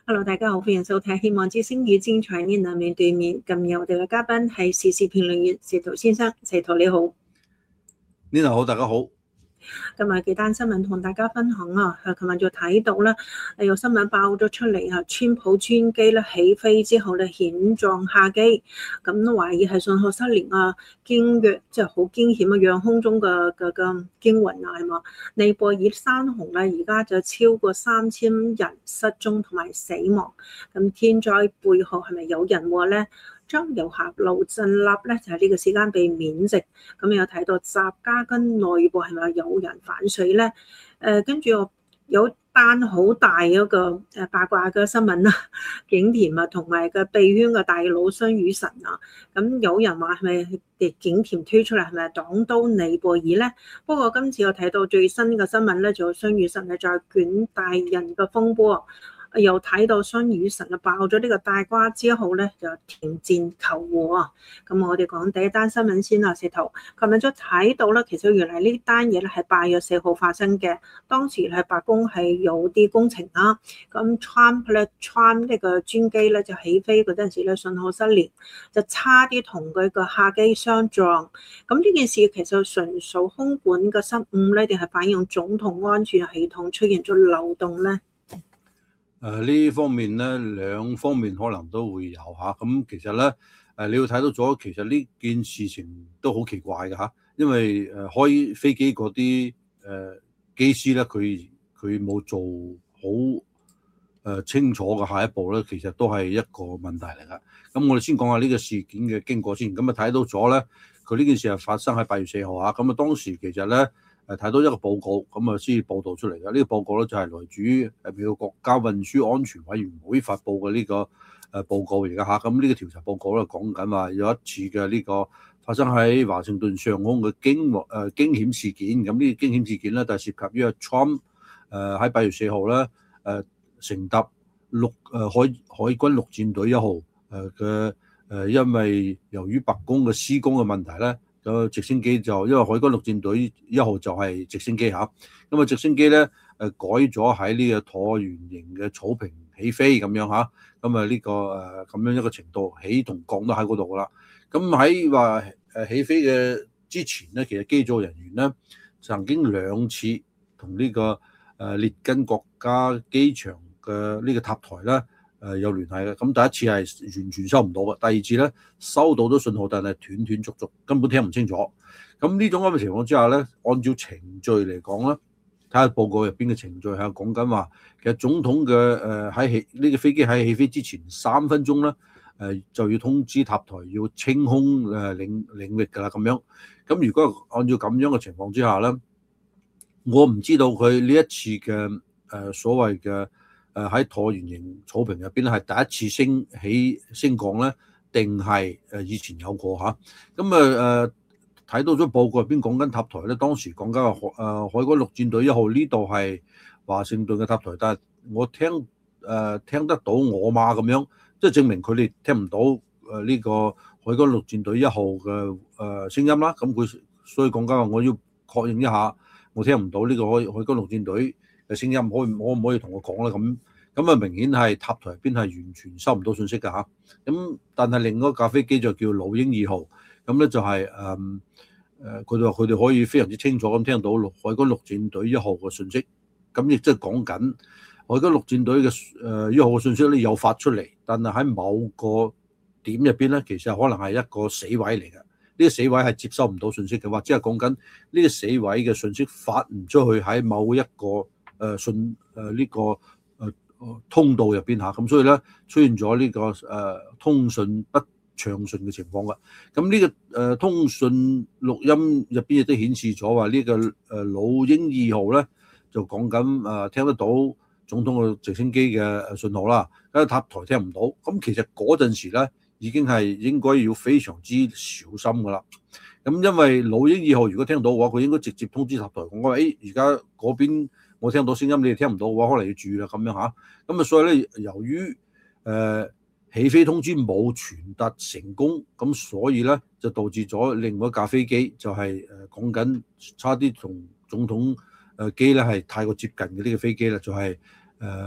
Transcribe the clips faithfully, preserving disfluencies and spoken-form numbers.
Hello，大家好，歡迎收睇《希望之聲與精彩呢兩面對面》。今日我哋嘅嘉賓係時事評論員石濤先生，石濤你好。 呢度好，大家好。 今日幾單新聞同大家分享啊！琴日就睇到啦，有新聞爆咗出嚟啊，川普專機咧起飛之後咧險撞下機，咁懷疑係信號失聯啊，驚躍即係好驚險啊，讓空中嘅嘅嘅驚魂啊，係嘛？尼泊爾山洪咧而家就超過三千人失蹤同埋死亡，咁天災背後係咪有人禍咧？將遊客盧振立咧就係、是、呢個時間被免職，咁有睇到習家軍內部係咪有人反水咧？誒、呃，跟住有單好大一個誒八卦嘅新聞啦，景甜啊同埋個幣圈嘅大佬孫宇晨啊，咁有人話係咪嘅景甜推出嚟係咪擋刀尼泊爾咧？不過今次我睇到最新嘅新聞咧，就孫宇晨係在捲大人嘅風波。又睇到孫宇晨啊爆咗呢個大瓜之後咧，就停戰求和啊！咁我哋講第一單新聞先啊，石頭。琴日就睇到啦，其實原來呢單嘢咧係八月四號發生嘅，當時係白宮係有啲工程啦。咁 Trump 咧，Trump 呢個專機咧就起飛嗰陣時咧信號失聯，就差啲同佢個客機相撞。咁呢件事其實純屬空管嘅失誤咧，定係反映總統安全系統出現咗漏洞咧？ 誒呢、呃、方面咧，兩方面可能都會有嚇。咁、啊、其實咧，誒、呃、你要睇到咗，其實呢件事情都好奇怪嘅嚇、啊。因為誒、呃、開飛機嗰啲誒機師咧，佢佢冇做好誒、呃、清楚嘅下一步咧，其實都係一個問題嚟㗎。咁我哋先講下呢個事件嘅經過先。咁啊睇到咗咧，佢呢件事係發生喺八月四號嚇。咁啊當時其實咧。誒睇到一個報告，咁啊先至報導出嚟嘅。呢、這個報告咧就係來自於誒美國國家運輸安全委員會發布嘅呢個誒報告而家嚇。咁呢個調查報告咧講緊話有一次嘅呢個發生喺華盛頓上空嘅驚誒驚險事件。咁呢個驚險事件咧就係涉及於阿 Trump 誒喺八月四號咧誒乘搭陸誒海海軍陸戰隊一號誒嘅誒，因為由於白宮嘅施工嘅問題咧。個直升機就因為海軍陸戰隊一號就係直升機嚇，咁啊直升機咧誒改咗喺呢個橢圓形嘅草坪起飛咁樣嚇，咁啊呢個誒咁樣一個程度起同降都喺嗰度噶啦。咁喺話誒起飛嘅之前咧，其實機組人員咧曾經兩次同呢個誒列根國家機場嘅呢個塔台咧。誒有聯繫嘅，咁第一次係完全收唔到嘅，第二次咧收到咗信號，但係斷斷續續，根本聽唔清楚。咁呢種咁嘅情況之下咧，按照程序嚟講咧，睇下報告入邊嘅程序係講緊話，其實總統嘅誒喺起呢個飛機喺起飛之前三分鐘咧，誒、呃、就要通知塔台要清空誒領領域㗎啦，咁樣。咁如果按照咁樣嘅情況之下咧，我唔知道佢呢一次嘅誒、呃、所謂嘅。誒喺橢圓形草坪入邊咧，係第一次升起升降咧，定係誒以前有過嚇？咁啊誒睇到咗報告入邊講緊塔台咧，當時講緊話誒海軍陸戰隊一號呢度係華盛頓嘅塔台，但係我聽誒、呃、聽得到我媽咁樣，即係證明佢哋聽唔到誒呢個海軍陸戰隊一號嘅誒聲音啦。咁佢所以講緊話，我要確認一下，我聽唔到呢個海海軍陸戰隊嘅聲音，可可唔可以同我講咧？咁咁啊，明顯係塔台入邊係完全收唔到信息㗎嚇。咁但係另一架飛機就叫老鷹二號，咁咧就係誒誒，佢哋話佢哋可以非常之清楚咁聽到海軍陸戰隊一號嘅信息。咁亦即係講緊海軍陸戰隊嘅誒一號嘅信息咧有發出嚟，但係喺某個點入邊咧，其實可能係一個死位嚟嘅。呢個死位係接收唔到信息嘅，或者係講緊呢個死位嘅信息發唔出去喺某一個誒信誒呢個誒通道入邊嚇，咁所以咧出現咗呢個誒通訊不暢順嘅情況㗎。咁呢個誒通訊錄音入邊亦都顯示咗話呢個誒老鷹二號咧就講緊誒聽得到總統嘅直升機嘅信號啦，但係塔台聽唔到。咁其實嗰陣時咧已經係應該要非常之小心㗎啦。咁因為老鷹二號如果聽到嘅話，佢應該直接通知塔台講話，誒而家嗰邊我聽到聲音，你哋聽唔到嘅話，可能要注意啦咁樣嚇。咁啊，所以咧，由於誒、呃、起飛通知冇傳達成功，咁所以咧就導致咗另外一架飛機就係誒講緊差啲同總統誒機咧係太過接近嘅呢個飛機啦，就係、是、誒、呃、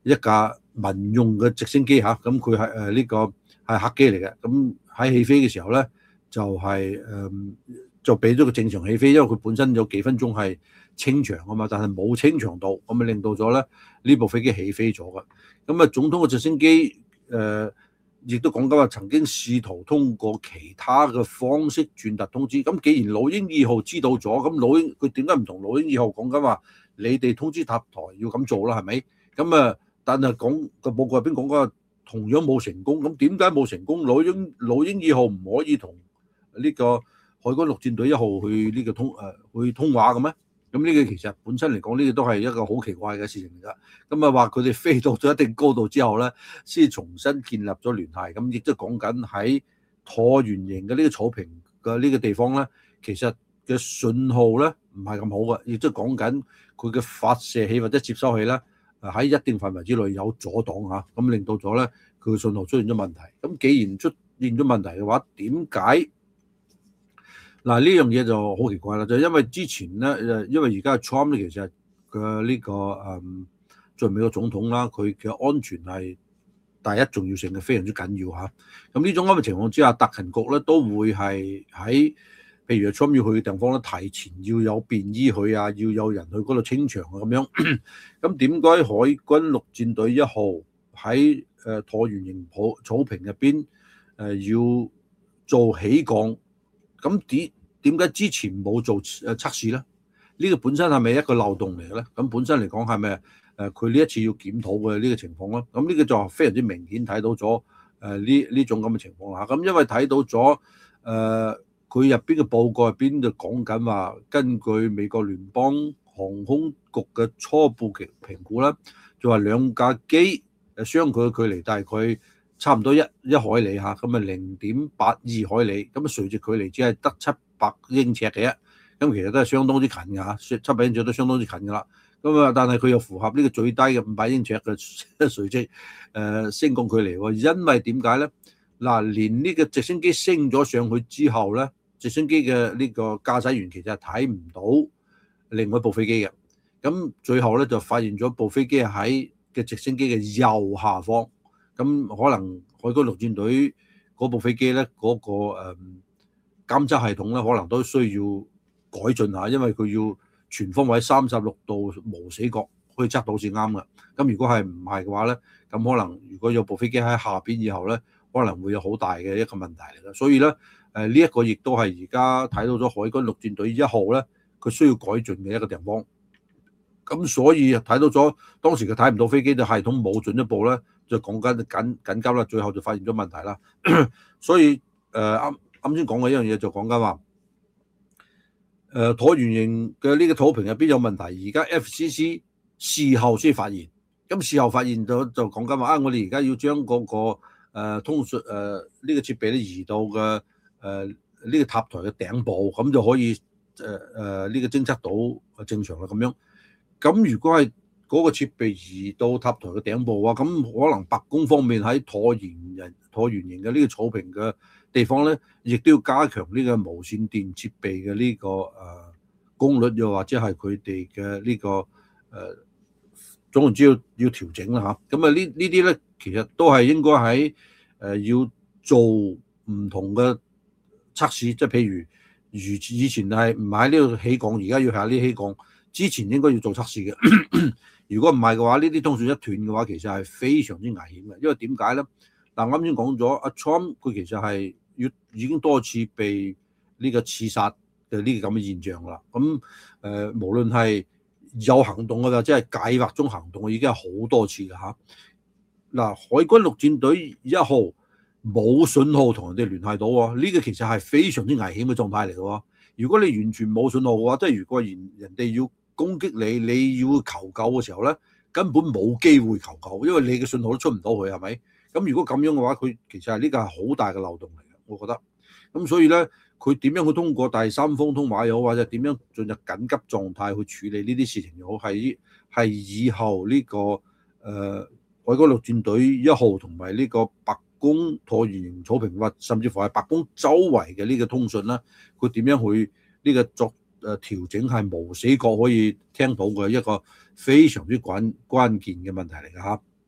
一架民用嘅直升機嚇，咁佢係誒呢個係客機嚟嘅，咁喺起飛嘅時候咧就係、是、誒、嗯、就俾咗個正常起飛，因為佢本身有幾分鐘係清場啊嘛，但係冇清場到，咁啊令到咗咧呢部飛機起飛咗嘅。咁啊總統嘅直升機誒亦都講緊話曾經試圖通過其他嘅方式傳達通知。咁既然老鷹二號知道咗，咁老鷹佢點解唔同老鷹二號講緊話你哋通知塔台要咁做啦？係咪？咁啊，但係講個報告入邊講過同樣冇成功。咁點解冇成功？老鷹老鷹二號唔可以同呢個海軍陸戰隊一號去呢個通誒、呃、去通話嘅咩？咁呢個其實本身嚟講，呢、這個都係一個好奇怪嘅事情嚟㗎。咁啊話佢哋飛到咗一定高度之後咧，先重新建立咗聯繫。咁亦都講緊喺橢圓形嘅呢個草坪嘅呢個地方咧，其實嘅信號咧唔係咁好嘅。亦都講緊佢嘅發射器或者接收器咧，喺一定範圍之內有阻擋嚇，咁令到咗咧佢嘅信號出現咗問題。咁既然出現咗問題嘅話，點解？嗱呢樣嘢就好奇怪啦，就因為之前咧誒，因為而家 Trump 咧其實嘅呢個誒作為美國總統啦，佢嘅安全係第一重要性嘅，非常之緊要嚇。咁呢種咁嘅情況之下，特勤局咧都會係喺譬如 Trump 要去嘅地方咧，提前要有便衣去啊，要有人去嗰度清場啊咁樣。咁點解海軍陸戰隊一號喺誒橢圓形草草坪入邊誒要做起降？咁點點解之前冇做誒測試咧？呢個本身係咪一個漏洞嚟嘅咧？咁本身嚟講係咪誒佢呢一次要檢討嘅呢個情況咧？咁呢個就非常之明顯睇到咗誒呢呢種咁嘅情況啦。咁因為睇到咗誒佢入邊嘅報告入邊就講緊話，根據美國聯邦航空局嘅初步嘅評估啦，就話兩架機誒相距嘅距離大概差唔多一一海里嚇，咁啊零點八二海里，咁啊垂直距離只係得七百英尺嘅啫，咁其實都係相當之近㗎嚇，七百英尺都相當之近㗎啦。咁啊，但係佢又符合呢個最低嘅五百英尺嘅垂直誒升降距離喎。因為點解咧？嗱，連呢個直升機升咗上去之後咧，直升機嘅呢個駕駛員其實係睇唔到另外一部飛機嘅。咁最後咧就發現咗部飛機係喺嘅直升機嘅右下方。咁可能海軍陸戰隊嗰部飛機咧，嗰、那個誒監測系統咧，可能都需要改進下，因為佢要全方位三十六度無死角可以測到先啱㗎。咁如果係唔係嘅話咧，咁可能如果有部飛機喺下邊以後咧，可能會有好大嘅一個問題嚟㗎。所以咧，誒呢一個亦都係而家睇到咗海軍陸戰隊一號咧，佢需要改進嘅一個地方。咁所以睇到咗當時佢睇唔到飛機嘅系統冇進一步咧，就講緊緊緊急啦，最後就發現咗問題啦。所以誒啱啱先講嘅一樣嘢就講緊話，誒橢圓形嘅呢個草坪入邊有問題，而家 F C C 事後先發現，咁事後發現咗就講緊話啊，我哋而家要將嗰、那個、呃、通訊誒呢個設備咧移到嘅誒呢個塔台嘅頂部，咁就可以誒誒呢個偵測到正常啦咁樣。咁如果係嗰個設備移到塔台嘅頂部啊，咁可能白宮方面喺橢圓形、橢圓形嘅呢個草坪嘅地方咧，亦都要加強呢個無線電設備嘅呢、這個誒、呃、功率，又或者係佢哋嘅呢個誒、呃、總言之要要調整啦嚇。咁啊呢呢啲咧，其實都係應該喺誒、呃、要做唔同嘅測試，即係譬如如以前係唔喺呢度起降，而家要喺呢起降。之前應該要做測試嘅，如果唔係嘅話，呢啲通訊一斷嘅話，其實係非常之危險嘅。因為點解咧？嗱，啱先講咗，阿 Trump 佢其實係要已經多次被呢個刺殺嘅呢個咁嘅現象啦。咁誒、呃，無論係有行動嘅，即係計劃中行動，已經係好多次嘅嚇。嗱，海軍陸戰隊一號冇信號同人哋聯繫到喎，呢、這個其實係非常之危險嘅狀態嚟嘅喎。如果你完全冇信號嘅話，即係如果人人哋要攻擊你，你要求救嘅時候咧，根本冇機會求救，因為你嘅信號都出唔到去，係咪？咁如果咁樣嘅話，佢其實係呢個係好大嘅漏洞嚟嘅，我覺得。咁所以咧，佢點樣去通過第三方通話又好，或者點樣進入緊急狀態去處理呢啲事情又好，係係以後呢、這個誒、呃、海軍陸戰隊一號同埋呢個白宮橢圓形草坪，或甚至乎係白宮周圍嘅呢個通訊啦，佢點樣去呢個作誒調整係無死角可以聽到嘅一個非常之關關鍵嘅問題嚟㗎嚇。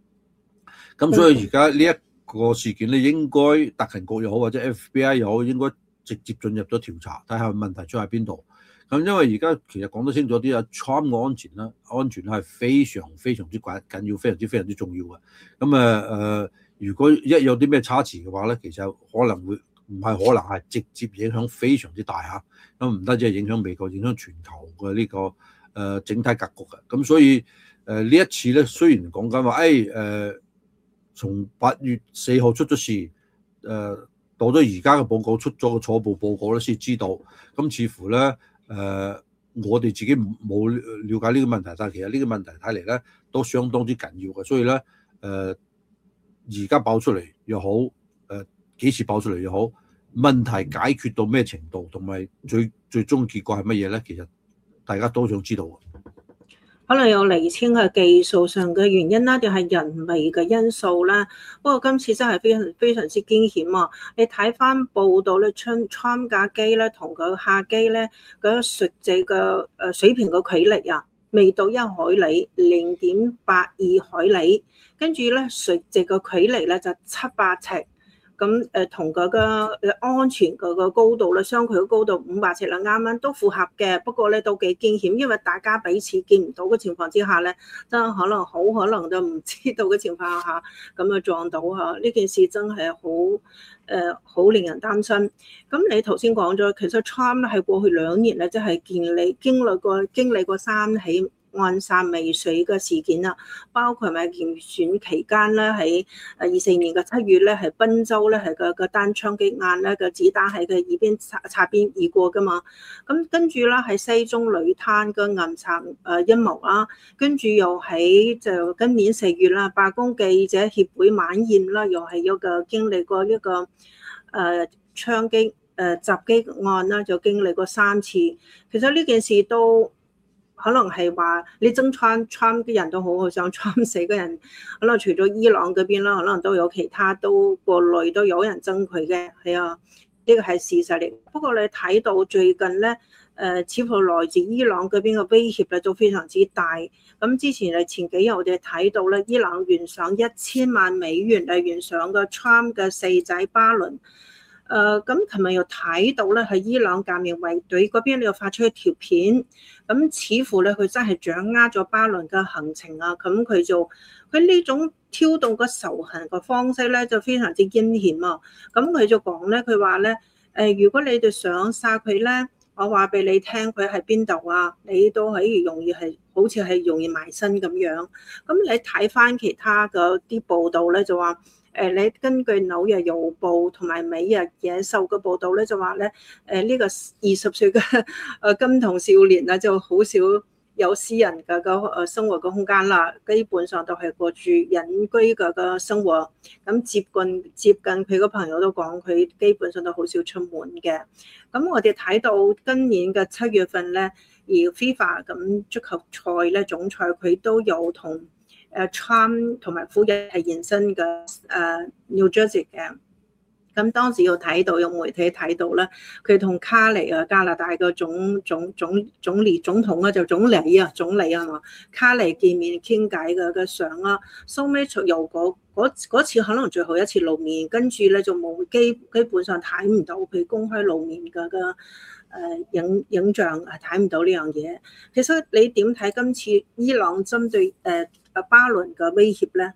咁所以而家呢一個事件咧，應該特勤局又好或者 F B I 又好，應該直接進入咗調查，睇下問題出喺邊度。咁因為而家其實講得清楚啲啊 ，Trump 嘅安全啦，安全係非常非常之緊緊要，非常之非常之重要嘅。咁啊誒，如果一有啲咩差池嘅話咧，其實可能會唔係可能係直接影響非常之大嚇。咁唔單止係影響美國，影響全球嘅呢、這個誒、呃、整體格局嘅。咁所以誒呢、呃、一次咧，雖然講緊話誒誒，從八月四號出咗事，誒、呃、到咗而家嘅報告出咗個初步報告咧，先知道。咁似乎咧誒、呃，我哋自己冇了解呢個問題，但係其實呢個問題睇嚟咧都相當之緊要嘅。所以咧誒，而、呃、家爆出嚟又好，誒、呃、幾時爆出嚟又好。問題解決到咩程度，同埋最最終結果係乜嘢咧？其實大家都想知道。 可能有釐清係技術上嘅原因啦，定係人為嘅因素啦。不過今次真係非常非常之驚險啊！你睇翻報道咧，槍參架機咧同佢客機咧嗰實際嘅誒水平嘅距離啊，未到一海里，零點八二海里，跟住咧實際嘅距離咧就七百尺。咁誒同嗰個安全嗰個高度咧，相距嘅高度五百尺啦，啱啱都符合嘅。不過咧都幾驚險，因為大家彼此見唔到嘅情況之下咧，真係可能好可能就唔知道嘅情況下咁啊撞到嚇。呢件事真係好誒好令人擔心。咁你頭先講咗，其實 Trump 咧係過去兩年咧，即係經歷經歷過經歷過三起暗殺未遂嘅事件啦，包括咪競選期間咧，喺誒二四年嘅七月咧，係賓州咧係個個單槍擊案咧，個子彈喺佢耳邊擦擦邊而過噶嘛。咁跟住啦，喺西中旅灘嘅暗殺誒陰謀啦，跟住又喺就今年四月啦，白宮記者協會晚宴啦，又係一個經歷過一個誒槍擊誒襲擊案啦，就經歷過三次。其實呢件事都可能係話你憎 Trump Trump 嘅人都好好想 Trump 死嘅人，可能除咗伊朗嗰邊啦，可能都有其他都國內都有人憎佢嘅，係啊，呢個係事實嚟。不過你睇到最近咧，誒、呃、似乎來自伊朗嗰邊嘅威脅咧都非常之大。咁之前係前幾日我哋睇到咧，伊朗懸賞一千萬美元嚟懸賞個 Trump 嘅四仔巴倫。誒咁，琴日又睇到咧，喺伊朗革命衛隊嗰邊又發出一條片，咁似乎咧佢真係掌握咗巴倫嘅行程啊！咁佢就佢呢種挑動個仇恨嘅方式咧，就非常之驚險啊！咁佢就講咧，佢話咧誒，如果你哋想殺佢咧，我話俾你聽，佢喺邊度啊？你都可以容易係好似係容易埋身咁樣。咁你睇翻其他嗰啲報道咧，就話。誒，你根據紐約郵報同埋每日野獸嘅報導咧，就話咧，誒呢個二十歲嘅誒金童少年啊，就好少有私人嘅個誒生活嘅空間啦，基本上都係過住隱居嘅個生活。咁接近接近佢個朋友都講，佢基本上都好少出門嘅。咁我哋睇到今年嘅七月份咧，而 FIFA 咁足球賽咧總裁佢都有同。誒 Trump 同埋夫人係現身嘅誒 New Jersey 嘅，咁當時有睇到有媒體睇到啦，佢同卡尼啊加拿大嘅總總總總理總統啊就總理啊總理啊嘛，卡尼見面傾偈嘅嘅相啊，收尾由嗰嗰次可能最後一次露面，跟住咧就冇基基本上睇唔到佢公開露面嘅嘅誒影影像，係睇唔到呢樣嘢。其實你點睇今次伊朗針對誒巴倫嘅威脅咧？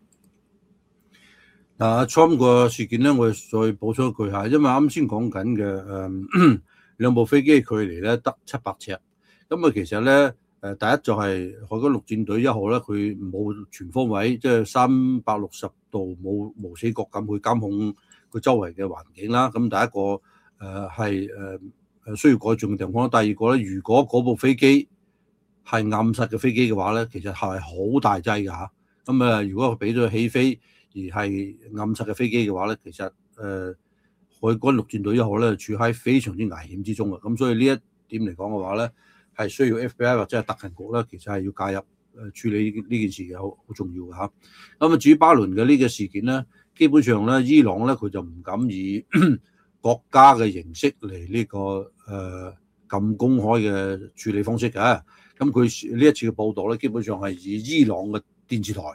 嗱，Trump 個事件咧，我再補充一句嚇，因為啱先講緊嘅誒兩部飛機距離咧得七百尺，咁啊其實咧誒第一就係海軍陸戰隊一號咧，佢冇全方位，即係三百六十度冇無死角咁去監控佢周圍嘅環境啦。咁第一個誒係誒誒需要改進嘅地方。第二個咧，如果嗰部飛機係暗殺嘅飛機嘅話咧，其實係好大劑㗎嚇。咁啊，如果佢俾咗起飛而係暗殺嘅飛機嘅話咧，其實誒、呃、海軍陸戰隊一號咧處喺非常之危險之中嘅。咁所以呢一點嚟講嘅話咧，係需要 F B I 或者係特勤局咧，其實係要介入誒處理呢件事嘅，好好重要嘅嚇。咁啊，至於巴倫嘅呢個事件咧，基本上咧，伊朗咧佢就唔敢以國家嘅形式嚟呢、這個誒咁、呃、公開嘅處理方式嘅。咁佢呢一次嘅報導咧，基本上係以伊朗嘅電視台，咁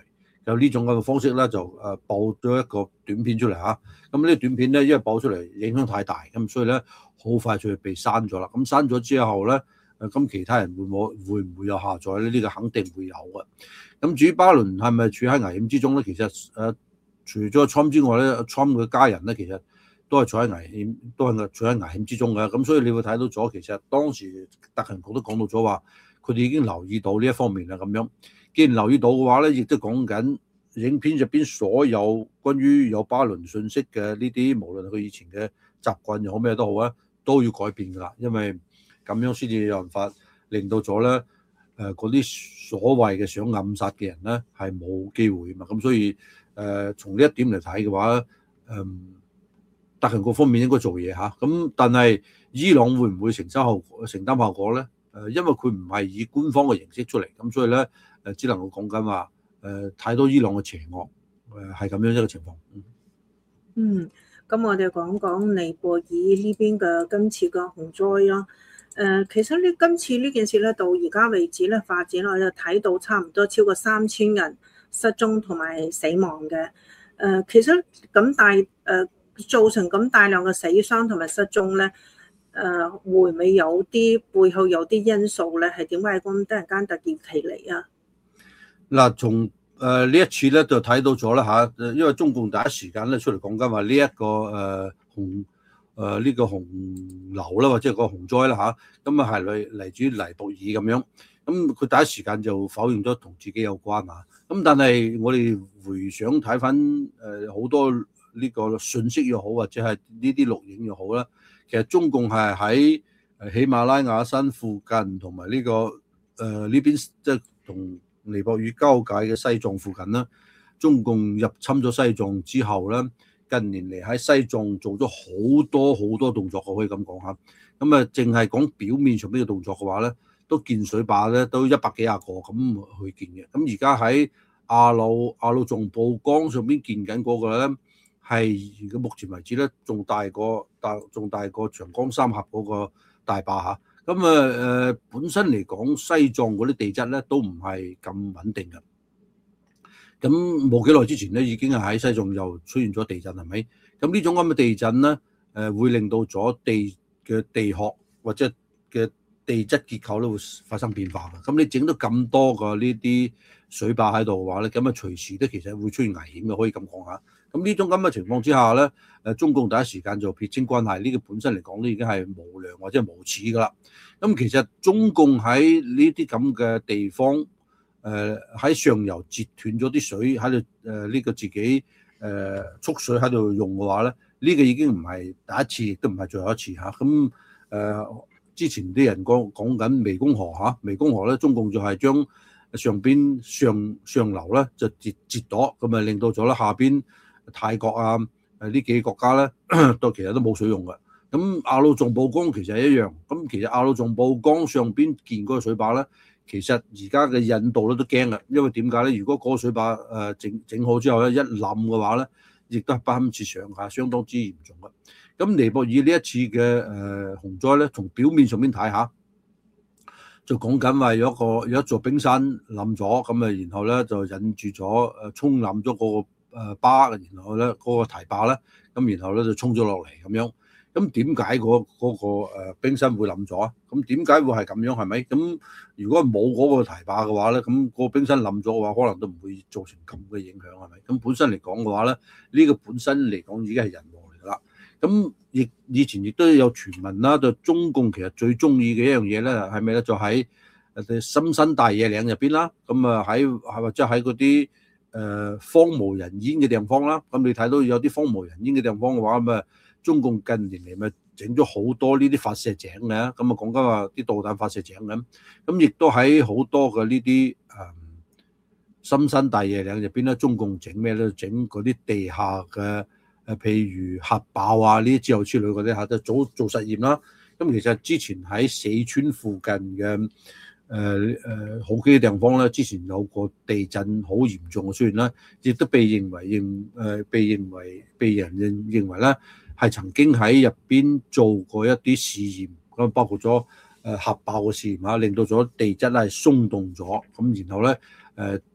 就呢種咁嘅方式咧，就誒播咗一個短片出嚟嚇。咁呢個短片咧，因為播出嚟影響太大，咁所以咧好快就被刪咗啦。咁刪咗之後咧，誒咁其他人會冇會唔會有下載咧？呢個肯定會有嘅。咁至於巴倫係咪處喺危險之中咧？其實誒除咗 Trump 之外咧 ，Trump 嘅家人咧其實都係處喺危險，都係處喺危險之中嘅。咁所以你會睇到咗，其實當時特勤局都講到咗話，佢哋已經留意到呢一方面啦。咁樣，既然留意到嘅話咧，亦都講緊影片入邊所有關於有巴倫信息嘅呢啲，無論佢以前嘅習慣又好咩都好啊，都要改變㗎啦。因為咁樣先至有辦法令到咗咧。誒嗰啲所謂嘅想暗殺嘅人咧係冇機會嘛，咁所以誒、呃、從呢一點嚟睇嘅話，誒、嗯、特勤局方面應該做嘢嚇，咁但係伊朗會唔會承擔後果承擔後果咧？誒，因為佢唔係以官方嘅形式出嚟，咁所以咧誒只能夠講緊話誒太多伊朗嘅邪惡誒係咁樣一個情況。 嗯，咁我哋講講尼泊爾呢邊嘅今次嘅洪災咯。誒、呃，其實呢今次呢件事咧，到而家為止咧發展，我就睇到差唔多超過三千人失蹤同埋死亡嘅。誒、呃，其實咁大誒、呃、造成咁大量嘅死傷同埋失蹤咧，誒、呃、會唔會有啲背後有啲因素咧？係點解咁突然間突然其嚟啊？ 嗱，從誒呢一次咧就睇到咗啦嚇，因為中共第一時間咧出嚟講緊話呢一個誒洪。誒呢、呃這個洪流啦，或者個洪災啦嚇，咁啊係嚟嚟自於尼泊爾咁樣，咁佢第一時間就否認咗同自己有關啊。咁但係我哋回想睇翻誒好多呢個信息又好，或者係呢啲錄影又好啦，其實中共係喺誒喜馬拉雅山附近同埋呢個誒呢邊即係同尼泊爾交界嘅西藏附近啦，中共入侵咗西藏之後咧。近年嚟喺西藏做咗好多好多動作，我可以咁講下。咁啊，淨係講表面上邊嘅動作嘅話咧，都建水壩咧都一百幾廿個咁去建嘅。咁而家喺阿魯阿魯仲布江上邊建緊嗰個咧，係到目前為止咧仲大過大仲大過長江三峽嗰個大壩嚇。咁啊誒，本身嚟講西藏嗰啲地質咧都唔係咁穩定嘅。咁冇幾耐之前咧，已經係喺西藏又出現咗地震，係咪？咁呢種咁嘅地震咧，誒會令到咗地嘅地殼或者嘅地質結構咧會發生變化嘅。咁你整到咁多個呢啲水壩喺度嘅話咧，咁啊隨時都其實會出現危險嘅，可以咁講下。咁呢種咁嘅情況之下咧，誒中共第一時間就撇清關係，呢個本身嚟講都已經係無良或者係無恥噶啦。咁其實中共喺呢啲咁嘅地方。誒喺、呃、上游截斷咗啲水喺度，誒呢個自己誒蓄、呃、水喺度用嘅話咧，呢、這個已經唔係第一次，亦都唔係最後一次嚇。咁、啊、誒、呃、之前啲人講講緊湄公河嚇，湄公河咧，中共就係將上邊上上流咧就截截咗，咁啊令到咗咧下邊泰國啊誒呢幾個國家咧都其實都冇水用嘅。咁阿魯仲布江其實係一樣，咁其實阿魯仲布江上邊建嗰個水壩咧。其實而家嘅印度咧都驚啦，因為點解咧？如果嗰個水壩誒整整好之後咧，一冧嘅話咧，亦都係不堪設想嚇，相當之嚴重嘅。咁尼泊爾呢一次嘅誒洪災咧，從表面上邊睇下，就講緊話有一個有一座冰山冧咗，咁啊，然後咧就引住咗誒沖冧咗嗰個誒壩，然後咧嗰個堤壩咧，咁然後咧就沖咗落嚟咁樣。咁點解嗰嗰個冰山會冧咗啊？咁點解會係咁樣係咪？咁如果冇嗰個堤壩嘅話咧，咁個冰山冧咗嘅話，可能都唔會造成咁嘅影響係咪？咁本身嚟講嘅話咧，呢個本身嚟講已經係人禍嚟㗎啦。咁亦以前亦都有傳聞啦，就中共其實最中意嘅一樣嘢咧係咩咧？就喺誒深山大野嶺入邊啦。咁啊喺或者喺嗰啲誒荒無人煙嘅地方啦。咁你睇到有啲荒無人煙嘅地方嘅話，咁啊〜中共近年嚟咪整咗好多呢啲發射井嘅，咁啊講緊話啲導彈發射井咁，咁亦都喺好多嘅呢啲誒深山大野嶺入邊咧，中共整咩咧？整嗰啲地下嘅誒，譬如核爆啊呢啲之後之類嗰啲嚇，就做做實驗啦。咁其實之前喺四川附近嘅誒誒好幾個地方咧，之前有個地震好嚴重嘅，雖然咧，亦都被認為認誒、呃、被認為被人認認為咧。係曾經喺入邊做過一啲試驗，咁包括咗誒核爆嘅試驗啊，令到咗地質係鬆動咗，咁然後咧誒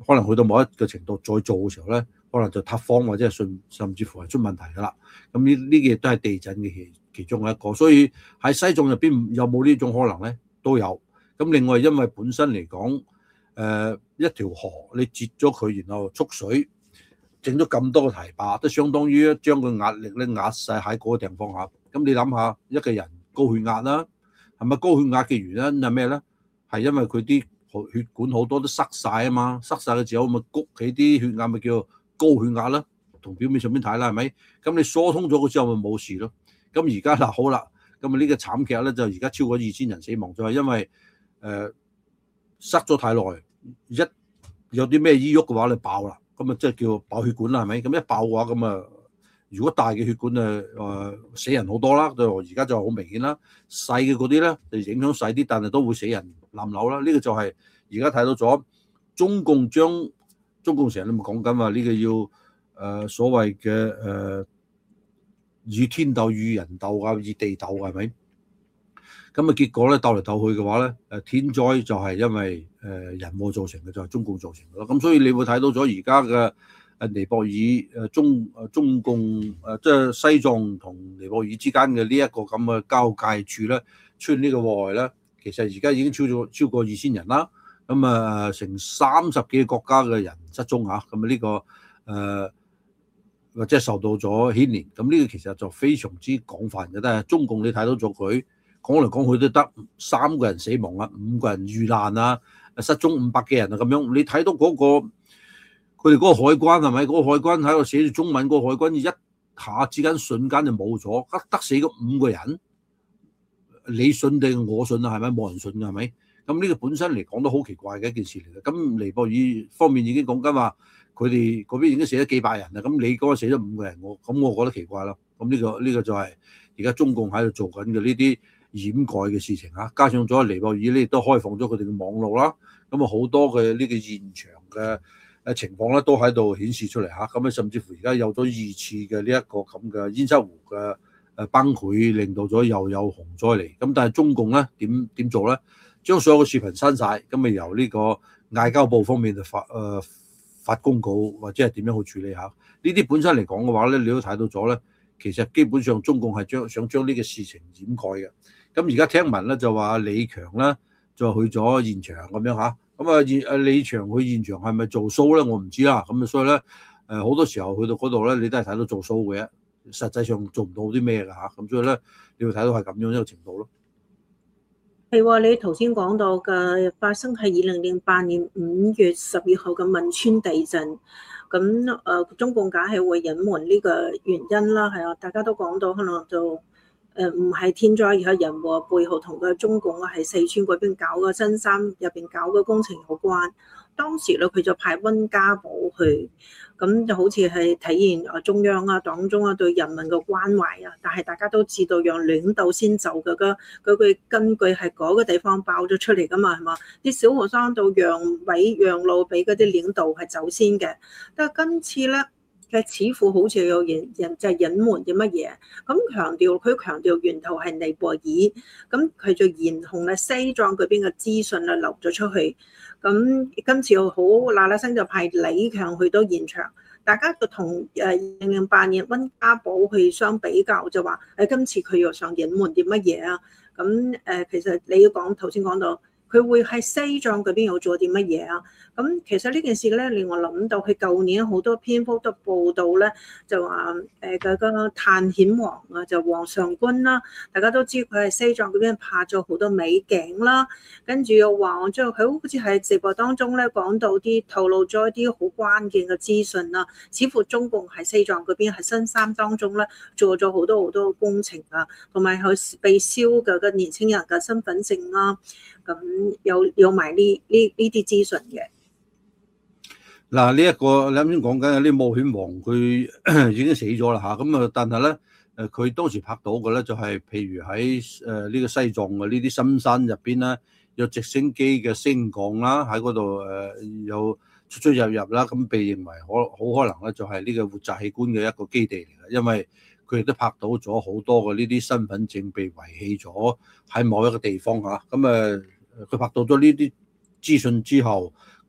可能去到某一個程度再做嘅時候咧，可能就塌方或者係甚甚至乎係出問題㗎啦。咁呢呢啲亦都係地震嘅其其中一個，所以喺西藏入邊有冇呢種可能咧？都有。咁另外因為本身嚟講，誒、呃、一條河你截咗佢，然後蓄水，整咗咁多個堤壩，都相當於將個壓力咧壓晒喺嗰個地方下。咁你諗下，一個人高血壓啦，係咪高血壓嘅原因係咩咧？係因為佢啲血管好多都塞晒啊嘛，塞晒嘅時候咪谷起啲血壓，咪叫高血壓啦。同表面上邊睇啦，係咪？咁你疏通咗佢之後咪冇事咯。咁而家嗱好啦，咁啊呢個慘劇咧就而家超過二千人死亡，就係因為誒、呃、塞咗太耐，一有啲咩醫喐嘅話你爆啦，咁啊即係叫爆血管啦，係咪？咁一爆嘅話，咁啊如果大嘅血管誒誒、呃、死人好多啦，就而家就好明顯啦。細嘅嗰啲咧就影響細啲，但係都會死人冧樓啦。呢、這個就係而家睇到咗中共將中共成日都冇講緊話呢個要誒、呃、所謂嘅誒與天鬥與人鬥啊，與地鬥係咪？咁啊結果咧鬥嚟鬥去嘅話咧，誒天災就係因為誒人禍造成嘅，就係、是、中共造成嘅咯。咁所以你會睇到咗而家嘅誒尼泊爾誒中誒中共誒即係西藏同尼泊爾之間嘅呢一個咁嘅交界處咧，出現呢個禍害咧，其實而家已經超咗超過二千人啦。咁啊成三十幾個國家嘅人失蹤嚇，咁啊呢個誒。呃或者受到咗牽連，咁呢個其實就非常之廣泛嘅。但係中共你睇到咗佢講嚟講去都得三個人死亡啊，五個人遇難啊，失蹤五百幾人啊咁樣。你睇到嗰、嗰個佢哋嗰個海關係咪？嗰、嗰個海關喺度寫住中文，嗰個海關一下之間瞬間就冇咗，得得死咗五個人。你信定我信啊？係咪？冇人信㗎係咪？咁呢個本身嚟講都好奇怪嘅一件事嚟嘅。咁尼泊爾方面已經講緊話。佢哋嗰邊已經死咗幾百人啦，咁你嗰個死咗五個人，我咁我覺得奇怪咯。咁呢、這個呢、這個就係而家中共喺度做緊嘅呢啲掩蓋嘅事情嚇，加上咗尼泊爾咧亦都開放咗佢哋嘅網絡啦，咁啊好多嘅呢個現場嘅誒情況咧都喺度顯示出嚟嚇，咁啊甚至乎而家有咗二次嘅呢一個咁嘅堰塞湖嘅誒崩潰，令到咗又有洪災嚟。咁但係中共咧點點做咧？將所有嘅視頻刪晒，咁啊由呢個外交部方面就發誒。呃發公告或者係點樣去處理下呢啲本身嚟講嘅話咧，你都睇到咗咧，其實基本上中共係將想將呢個事情掩蓋嘅。咁而家聽聞咧就話李強咧就去咗現場咁樣嚇，咁啊現啊李強去現場係咪做 show 咧？我唔知啦。咁啊所以咧誒好多時候去到嗰度咧，你都係睇到做 show 嘅，實際上做唔到啲咩㗎嚇。咁所以咧你會睇到係咁樣一個程度咯。 係喎，你頭先講到嘅發生喺二零零八年五月十二號嘅汶川地震，咁誒、呃、中共梗係會隱瞞呢個原因啦，係啊，大家都講到可能就誒唔係天災而係人禍，背後同個中共啊喺四川嗰邊搞個真三入邊搞個工程有關。當時咧佢就派溫家寶去，咁就好似係體現啊中央啊黨中啊對人民嘅關懷啊。但係大家都知道，讓領導先走嘅個嗰句根據係嗰個地方爆咗出嚟噶嘛，係嘛？啲小學生就讓位讓路俾嗰啲領導係走先嘅。但係今次咧，佢似乎好似有人人就係隱瞞啲乜嘢，咁強調佢強調源頭係尼泊爾，咁佢就嚴控咧西藏嗰邊嘅資訊啊流咗出去。咁今次又好嗱嗱聲就派李強去到現場，大家就同誒二零零八年溫家寶去相比較，就話誒今次佢又想隱瞞啲乜嘢啊？咁誒其實你要講頭先講到，佢會喺西藏嗰邊有做啲乜嘢啊？咁其實呢件事咧令我諗到，佢舊年好多篇幅都報道咧，就話誒嗰個探險王啊，就王上軍啦，大家都知佢喺西藏嗰邊拍咗好多美景啦，跟住又話之後佢好似喺直播當中咧講到啲透露咗一啲好關鍵嘅資訊啦，似乎中共喺西藏嗰邊喺新山當中咧做咗好多好多工程啊，同埋佢被燒嘅個年輕人嘅身份證啦，咁有有埋呢呢呢啲資訊嘅。 嗱，呢一個你啱先講緊有啲冒險王，佢已經死咗啦嚇。咁啊，但係咧，誒佢當時拍到嘅咧，就係譬如喺誒呢個西藏嘅呢啲深山入邊咧，有直升機嘅升降啦，喺嗰度誒有出出入入啦。咁被認為可好可能咧，就係呢個活摘器官嘅一個基地嚟嘅，因為佢哋都拍到咗好多嘅呢啲身份證被遺棄咗喺某一個地方嚇。咁誒，佢拍到咗呢啲資訊之後，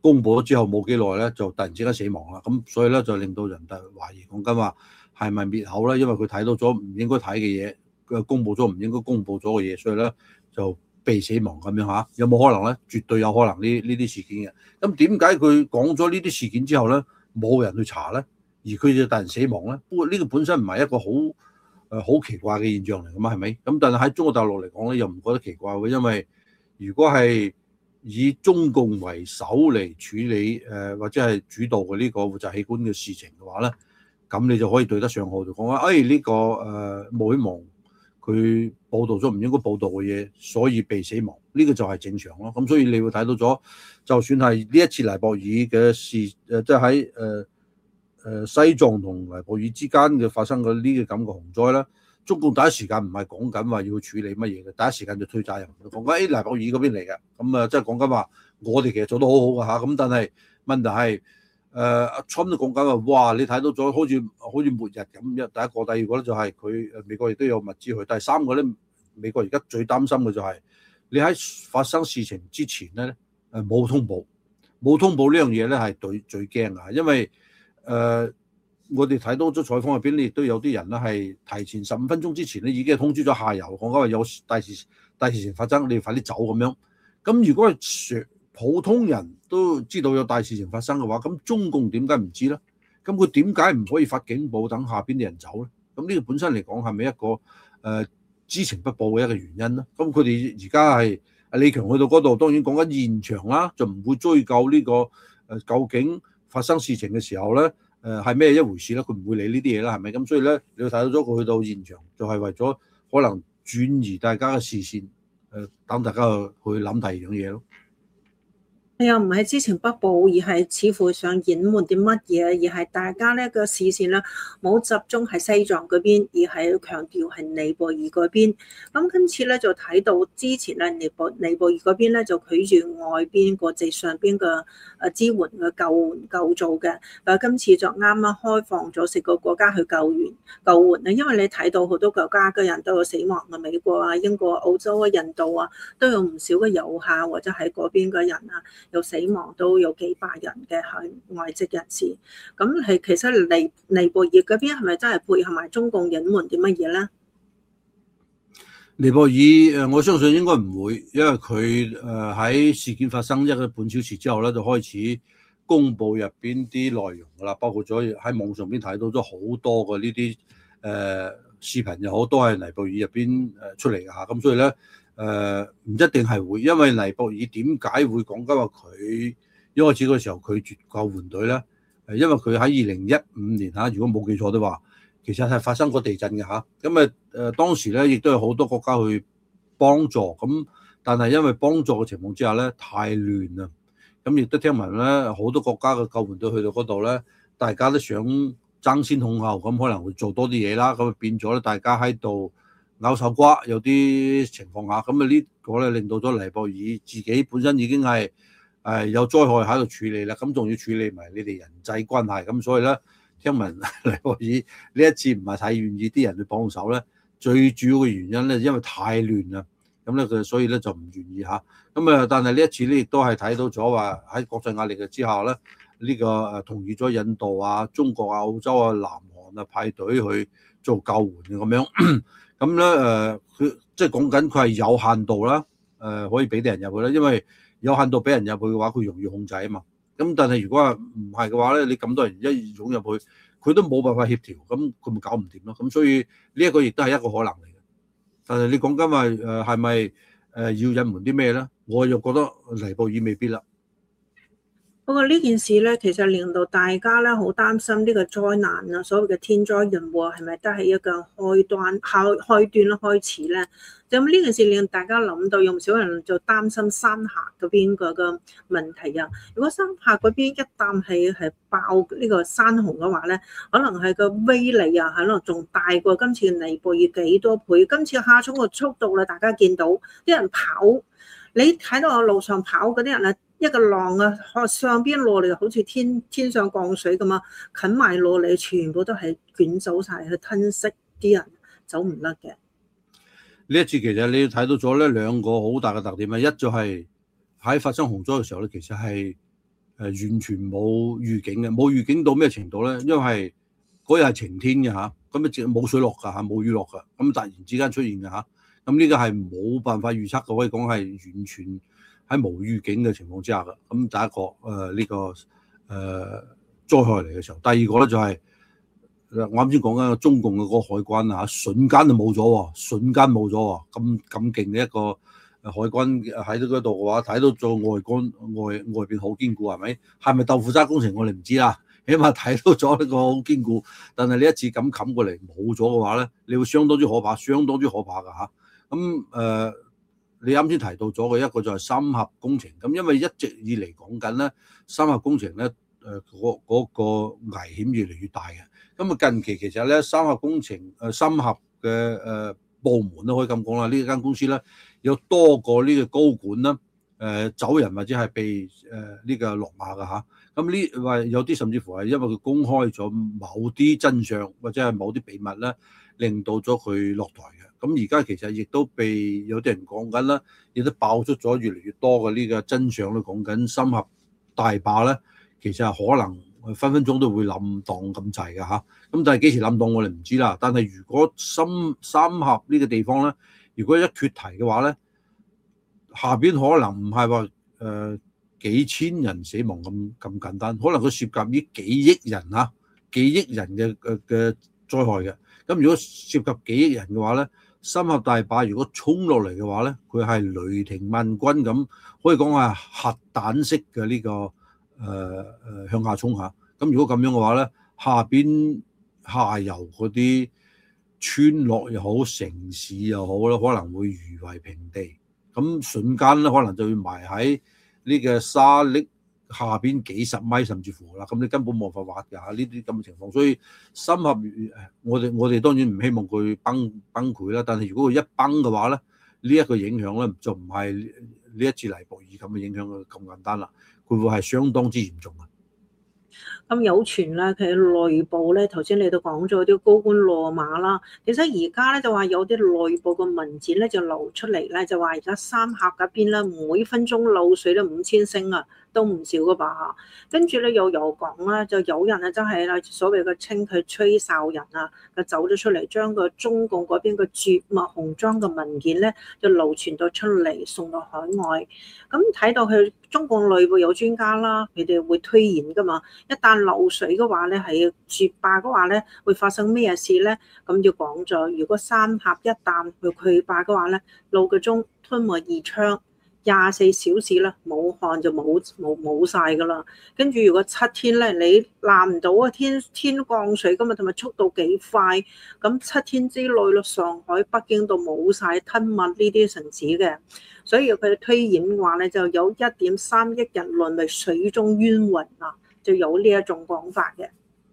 公佈咗之後冇幾耐咧，就突然之間死亡啦。咁所以咧就令到人哋懷疑講緊話係咪滅口咧？因為佢睇到咗唔應該睇嘅嘢，佢公佈咗唔應該公佈咗嘅嘢，所以咧就被死亡咁樣嚇。有冇可能咧？絕對有可能呢呢啲事件嘅。咁點解佢講咗呢啲事件之後咧，冇人去查咧，而佢就突然死亡咧？不過呢個本身唔係一個好誒好奇怪嘅現象嚟㗎嘛，係咪？咁但係喺中國大陸嚟講咧，又唔覺得奇怪嘅，因為如果係以中共為首嚟處理誒、呃、或者係主導嘅呢個活摘器官嘅事情嘅話咧，咁你就可以對得上號，就講話誒呢個誒毛希望佢報導咗唔應該報導嘅嘢，所以被死亡，呢、這個就係正常咯。咁所以你會睇到咗，就算係呢一次黎博爾嘅事誒，即係喺誒誒西藏同黎博爾之間嘅發生嘅呢個咁嘅洪災咧。中共第一時間唔係講緊話要處理乜嘢嘅，第一時間就推責任，講緊誒黎博爾嗰邊嚟嘅，咁啊即係講緊話我哋其實做得好好嘅嚇，咁但係問題係誒阿 Trump 都講緊話，哇你睇到咗好似好似末日咁，一第一個，第二個咧就係佢誒美國亦都有物資去，第三個咧美國而家最擔心嘅就係你喺發生事情之前咧誒冇通報，冇通報呢樣嘢咧係最最驚啊，因為誒。呃我哋睇到咗採訪入邊，亦都有啲人咧係提前十五分鐘之前咧已經通知咗下游，講緊話有大事大事情發生，你哋快啲走咁樣。咁如果係普通人都知道有大事情發生嘅話，咁中共點解唔知咧？咁佢點解唔可以發警報等下邊啲人走咧？咁呢個本身嚟講係咪一個誒、呃、知情不報嘅一個原因咧？咁佢哋而家係李強去到嗰度，當然講緊現場啦，就唔會追究呢、這個誒、呃、究竟發生事情嘅時候咧。誒係咩一回事咧？佢唔會理呢啲嘢啦，係咪？咁所以咧，你要睇到咗佢去到現場，就係、是、為咗可能轉移大家嘅視線，誒、呃、等大家去諗第二樣嘢咯。 又唔係知情不報，而係似乎想隱瞞啲乜嘢，而係大家咧個視線咧冇集中喺西藏嗰邊，而係強調係尼泊爾嗰邊。咁今次咧就睇到之前咧尼泊尼泊爾嗰邊咧就拒絕外邊國際上邊嘅誒支援嘅救援救助嘅，但係今次就啱啱開放咗四個國家去救援救援咧，因為你睇到好多國家嘅人都有死亡嘅，美國啊、英國、澳洲啊、印度啊都有唔少嘅遊客或者喺嗰邊嘅人啊。有死亡都有幾百人嘅係外籍人士，咁係其實尼尼泊爾嗰邊係咪真係配合埋中共隱瞞啲乜嘢咧？ 尼泊爾誒，我相信應該唔會，因為佢誒喺事件發生一個半小時之後咧，就開始公佈入邊啲內容噶啦，包括咗喺網上邊睇到咗好多嘅呢啲誒視頻又好，都係尼泊爾入邊誒出嚟嘅嚇，咁所以咧。誒唔、呃、一定係會，因為尼泊爾點解會講緊話佢一開始嗰時候拒絕救援隊咧？誒，因為佢喺二零一五年嚇，如果冇記錯的話，其實係發生過地震嘅嚇。咁啊誒，當時咧亦都有好多國家去幫助，咁但係因為幫助嘅情況之下咧太亂啦，咁亦都聽聞咧好多國家嘅救援隊去到嗰度咧，大家都想爭先恐後，咁可能會做多啲嘢啦，咁變咗咧大家喺度咬手瓜，有啲情況下，咁啊呢個咧令到咗尼泊爾自己本身已經係誒有災害喺度處理啦，咁仲要處理埋你哋人際關係，咁所以咧聽聞尼泊爾呢一次唔係太願意啲人去幫手咧，最主要嘅原因咧因為太亂啦，咁咧佢所以咧就唔願意嚇，咁啊但係呢一次咧亦都係睇到咗話喺國際壓力嘅之下咧，呢個誒同意咗印度啊、中國啊、澳洲啊、南韓啊派隊去做救援嘅咁樣。咁咧誒，佢即係講緊佢係有限度啦，誒、呃、可以俾啲人入去啦，因為有限度俾人入去嘅話，佢容易控制啊嘛。咁但係如果係唔係嘅話咧，你咁多人一湧入去，佢都冇辦法協調，咁佢咪搞唔掂咯。咁所以呢一個亦都係一個可能嚟嘅。但係你講緊話誒係咪誒要隱瞞啲咩咧？我又覺得尼泊爾未必啦。 不過呢件事咧，其實令到大家咧好擔心呢個災難啊，所謂嘅天災人禍係咪都係一個開端、開開端啦、開始咧？咁呢件事令大家諗到，有唔少人就擔心山峽嗰邊嗰個問題啊。如果山峽嗰邊一旦係係爆呢個山洪嘅話咧，可能係個威力啊，可能仲大過今次尼泊爾幾多倍。今次下衝嘅速度咧，大家見到啲人跑，你睇到我路上跑嗰啲人啊〜一個浪啊，上邊落嚟好似天天上降水咁啊，近埋落嚟，全部都係捲走晒去吞噬啲人，走唔甩嘅。 呢一次其實你睇到咗咧兩個好大嘅特點啊，一就係喺發生洪災嘅時候咧，其實係完全冇預警嘅，冇預警到咩程度咧？因為嗰日係晴天嘅嚇，咁啊冇水落㗎嚇，冇雨落㗎，咁突然之間出現嘅嚇，咁呢個係冇辦法預測嘅，可以講係完全喺無預警嘅情況之下嘅。咁第一個誒呢、呃這個誒、呃、災害嚟嘅時候，第二個咧就係、是、我啱先講緊中共嘅嗰個海關啊，瞬間就冇咗喎，瞬間冇咗喎，咁咁勁嘅一個。海軍喺到嗰度嘅話，睇到做外觀外外邊好堅固係咪？係咪豆腐渣工程我哋唔知啦，起碼睇到咗呢個好堅固。但係你一次咁冚過嚟冇咗嘅話咧，你會相當之可怕，相當之可怕㗎嚇。咁誒、呃，你啱先提到咗嘅一個就係三峽工程。咁因為一直以嚟講緊咧，三峽工程咧誒嗰嗰個危險越嚟越大嘅。咁啊近期其實咧三峽工程誒三峽嘅誒。呃部門都可以咁講啦，呢間公司咧有多個呢個高管啦，誒、呃、走人或者係被誒呢、呃這個落馬嘅嚇。咁呢話有啲甚至乎係因為佢公開咗某啲真相或者係某啲秘密咧，令到咗佢落台嘅。咁而家其實亦都被有啲人講緊啦，亦都爆出咗越嚟越多嘅呢個真相都講緊三峽大壩咧，其實係可能。分分鐘都會冧檔咁滯嘅嚇，咁但係幾時冧檔我哋唔知啦。但係如果深三峽呢個地方咧，如果一決堤嘅話咧，下邊可能唔係話誒幾千人死亡咁咁簡單，可能佢涉及於幾億人嚇，幾億人嘅嘅嘅災害嘅。咁如果涉及幾億人嘅話咧，三峽大壩如果衝落嚟嘅話咧，佢係雷霆萬鈞咁，可以講係核彈式嘅呢、這個。誒誒、呃、向下衝下，咁如果咁樣嘅話咧，下邊下游嗰啲村落又好，城市又好咧，可能會夷為平地，咁瞬間咧可能就要埋喺呢個沙礫下邊幾十米甚至乎啦，咁你根本冇法挖㗎嚇呢啲咁嘅情況，所以三峽我哋我哋當然唔希望佢崩崩潰啦，但係如果佢一崩嘅話咧，呢、這、一個影響咧就唔係呢一次黎博爾咁嘅影響咁簡單啦。會唔會係相當之嚴重啊？ 咁有傳咧，佢內部咧，頭先你都講咗啲高官落馬啦。其實而家咧就話有啲內部嘅文件咧就流出嚟咧，就話而家三峽嗰邊咧每分鐘漏水都五千升啊，都唔少噶吧嚇。跟住咧又有講啦，就有人啊真係啦，所謂嘅稱佢吹哨人啊，就走咗出嚟，將個中共嗰邊嘅絕密紅莊嘅文件咧就流傳到出嚟，送到海外。咁睇到佢中共內部有專家啦，佢哋會推演噶嘛。一旦漏水嘅話咧，係絕壩嘅話咧，會發生咩事咧？咁要講咗，如果三峽一旦去拒壩嘅話咧，六個鐘吞沒二槍，廿四小時咧，武漢就冇冇冇曬噶啦。跟住如果七天咧，你攔唔到啊，天天降水咁啊，同埋速度幾快，咁七天之內咯，上海、北京都冇曬吞沒呢啲城市嘅。所以佢推演話咧，就有一點三億人淪為水中冤魂啊，就有呢一種講法嘅。誒、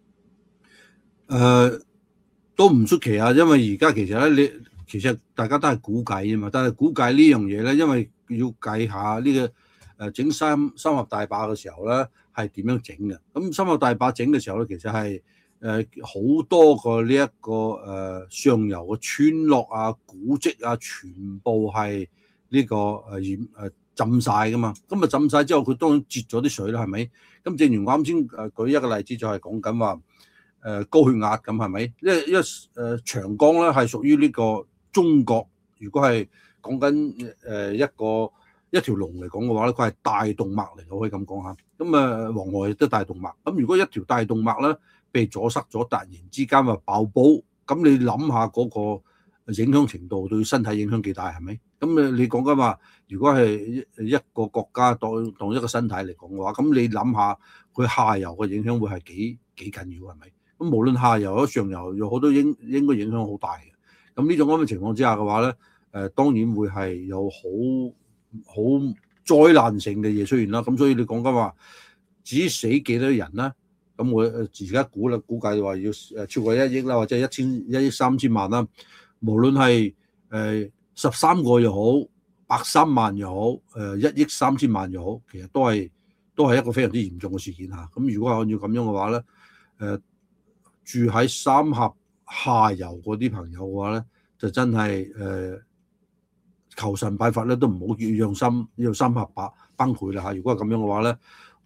呃，都唔出奇啊，因為而家其實咧，你其實大家都係估計啊嘛，但係估計呢樣嘢咧，因為要計下呢、這個誒整三三峽大壩嘅時候咧，係點樣整嘅？咁三峽大壩整嘅時候咧，其實係誒好多個呢、這、一個誒、呃、上游嘅村落啊、古蹟啊，全部係。呢個誒淹誒浸晒噶嘛，咁啊浸晒之後，佢當然截咗啲水啦，係咪？咁正如我啱先誒舉一個例子，就係講緊話誒高血壓咁，係咪？因為因為誒長江咧係屬於呢個中國，如果係講緊誒一個一條龍嚟講嘅話咧，佢係大動脈嚟，我可以咁講下。咁啊黃河亦都大動脈，咁如果一條大動脈咧被阻塞咗，突然之間話爆煲，咁你諗下嗰個影響程度對身體影響幾大係咪？咁誒你講緊話，如果係一個國家當當一個身體嚟講嘅話，咁你諗下佢下游嘅影響會係幾幾緊要係咪？咁無論下游或者上游有好多應應該影響好大嘅。咁呢種咁嘅情況之下嘅話咧，誒當然會係有好好災難性嘅嘢出現啦。咁所以你講緊話至於死幾多人咧？咁我而家估啦，估計話要誒超過一億啦，或者一千一億三千萬啦。無論係誒十三個又好，百三萬又好，誒一億三千萬又好，其實都係都係一個非常之嚴重嘅事件嚇。咁如果係按照咁樣嘅話咧，誒、呃、住喺三峽下游嗰啲朋友嘅話咧，就真係誒、呃、求神拜佛咧，都唔好讓心讓三峽崩潰啦嚇。如果係咁樣嘅話咧，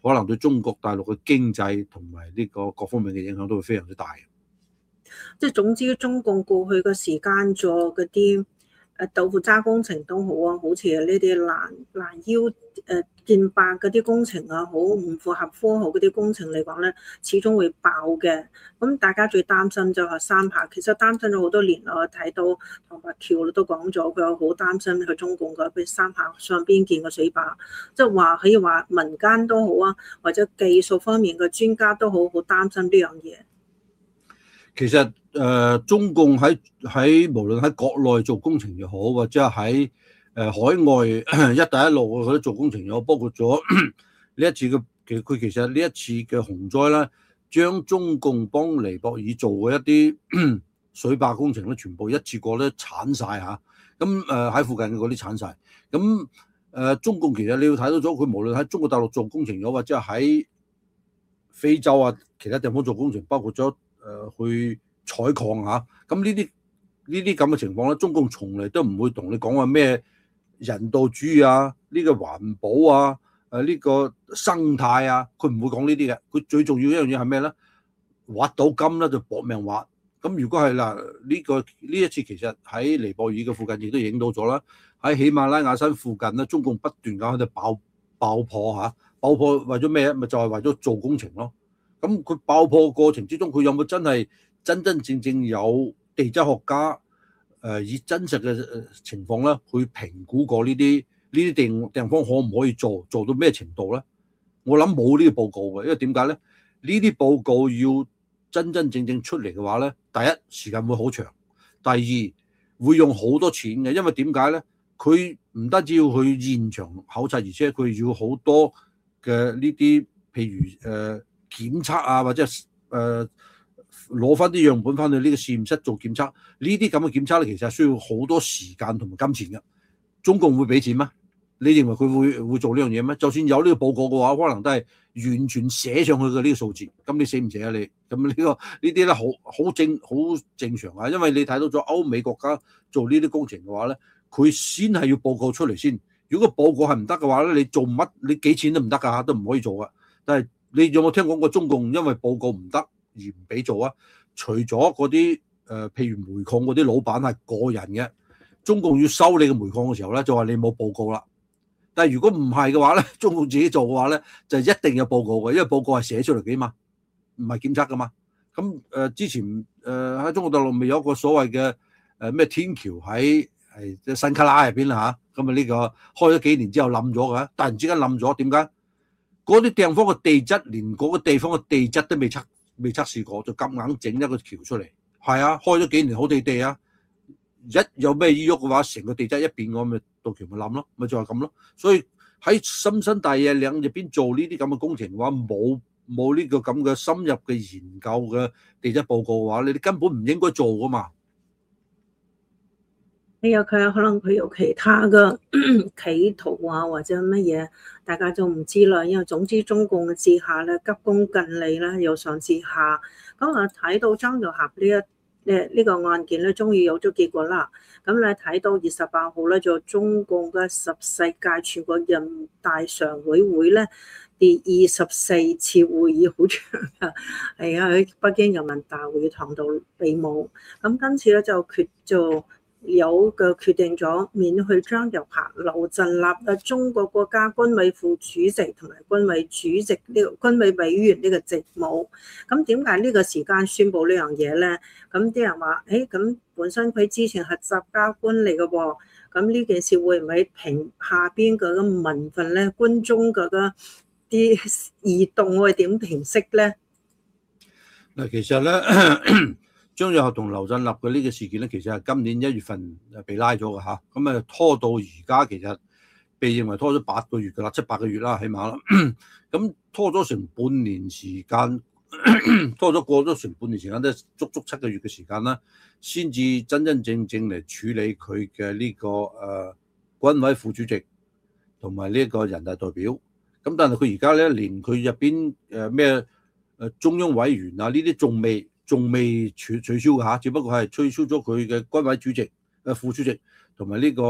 可能對中國大陸嘅經濟同埋呢個各方面嘅影響都會非常之大。 即係總之，中共過去嘅時間做嗰啲誒豆腐渣工程都好啊，好似呢啲攔攔腰誒建白嗰啲工程啊，好唔符合科學嗰啲工程嚟講咧，始終會爆嘅。咁大家最擔心就係三峽，其實擔心咗好多年啦。我睇到唐伯橋都講咗，佢好擔心佢中共嘅譬如三峽上邊建嘅水壩，即係話可以話民間都好啊，或者技術方面嘅專家都好好擔心呢樣嘢。 其實誒、呃，中共喺喺無論喺國內做工程又好，或者喺誒海外一帶一路嗰啲做工程又好，包括咗呢一次嘅其實佢其實呢一次嘅洪災咧，將中共幫尼泊爾做嘅一啲水壩工程咧，全部一次過咧鏟晒嚇。咁誒喺附近嘅嗰啲鏟晒。咁誒、呃、中共其實你要睇到咗，佢無論喺中國大陸做工程又好，或者喺非洲啊其他地方做工程，包括咗。誒、呃、去採礦嚇，咁呢啲呢啲咁嘅情況咧，中共從嚟都唔會同你講話咩人道主義啊，呢、這個環保啊，誒、呃、呢、這個生態啊，佢唔會講呢啲嘅。佢最重要一樣嘢係咩咧？挖到金咧就搏命挖。咁如果係啦，呢、這個呢一次其實喺尼泊爾嘅附近亦都影到咗啦。喺喜馬拉雅山附近咧，中共不斷咁喺度爆爆破嚇，爆破為咗咩？咪就係、是、為咗做工程咯。咁佢爆破過程之中，佢有冇真係真真正正有地質學家誒、呃、以真實嘅情況咧去評估過呢啲呢啲地地方可唔可以做，做到咩程度咧？我諗冇呢個報告嘅，因為點解咧？呢啲報告要真真正正出嚟嘅話咧，第一時間會好長，第二會用好多錢嘅，因為點解咧？佢唔單止要去現場考察，而且佢要好多嘅呢啲譬如誒。呃檢測啊，或者誒攞翻啲樣本翻去呢個實驗室做檢測，呢啲咁嘅檢測咧，其實係需要好多時間同埋金錢嘅。中共會俾錢咩？你認為佢會會做呢樣嘢咩？就算有呢個報告嘅話，可能都係完全寫上去嘅呢個數字。咁你死唔死啊你？咁呢、呢個呢啲咧好好正好正常啊，因為你睇到咗歐美國家做呢啲工程嘅話咧，佢先係要報告出嚟先。如果報告係唔得嘅話咧，你做乜你幾錢都唔得㗎，都唔可以做㗎。但係你有冇聽講過中共因為報告唔得而唔俾做啊？除咗嗰啲誒，譬如煤礦嗰啲老闆係個人嘅，中共要收你嘅煤礦嘅時候咧，就話你冇報告啦。但係如果唔係嘅話咧，中共自己做嘅話咧，就一定有報告嘅，因為報告係寫出嚟嘅嘛，唔係檢測噶嘛。咁誒、呃、之前誒喺、呃、中國大陸咪有一個所謂嘅誒咩天橋喺係即係新卡拉入邊啦嚇，咁啊呢個開咗幾年之後冧咗嘅，突然之間冧咗，點解？嗰啲地方嘅地質，連嗰個地方嘅地質都未測未測試過，就夾硬整一個橋出嚟。係啊，開咗幾年好地地啊，一有咩依喐嘅話，成個地質一變，我咪到橋咪冧咯，咪就係咁咯。所以喺深山大野嶺入邊做呢啲咁嘅工程嘅話，冇冇呢個咁嘅深入嘅研究嘅地質報告嘅話，你哋根本唔應該做噶嘛。 你有佢可能佢有其他嘅企圖啊，或者乜嘢，大家就唔知啦。因為總之中共嘅治下咧，急功近利啦，又上治下。咁啊睇到張玉俠呢一誒呢個案件咧，終於有咗結果啦。咁你睇到二十八號咧，就中共嘅十四屆全國人大常委會咧，第二十四次會議好長啊，係啊，喺北京人民大會堂度閉幕。咁今次咧就決就。有嘅決定咗免去張玉霞、劉振立啊，中國國家軍委副主席同埋軍委主席呢個軍委委員呢個職務。咁點解呢個時間宣佈呢樣嘢咧？咁啲人話，誒，咁本身佢之前係執家官嚟嘅喎，咁呢件事會唔會平下邊嘅民憤咧？軍中嘅啲異動會點平息咧？ 嗱，其實咧。張玉俠同劉振立嘅呢個事件咧，其實係今年一月份被拉咗嘅嚇，咁啊拖到而家，其實被認為拖咗八個月㗎啦，七八個月啦，起碼啦。咁拖咗成半年時間，拖咗過咗成半年時間，都足足七個月嘅時間啦，先至真真正正嚟處理佢嘅呢個誒、呃、軍委副主席同埋呢個人大代表。咁但係佢而家咧，連佢入邊誒咩誒中央委員啊呢啲仲未。仲未取取消嘅嚇，只不過係取消咗佢嘅軍委主席、誒副主席同埋呢個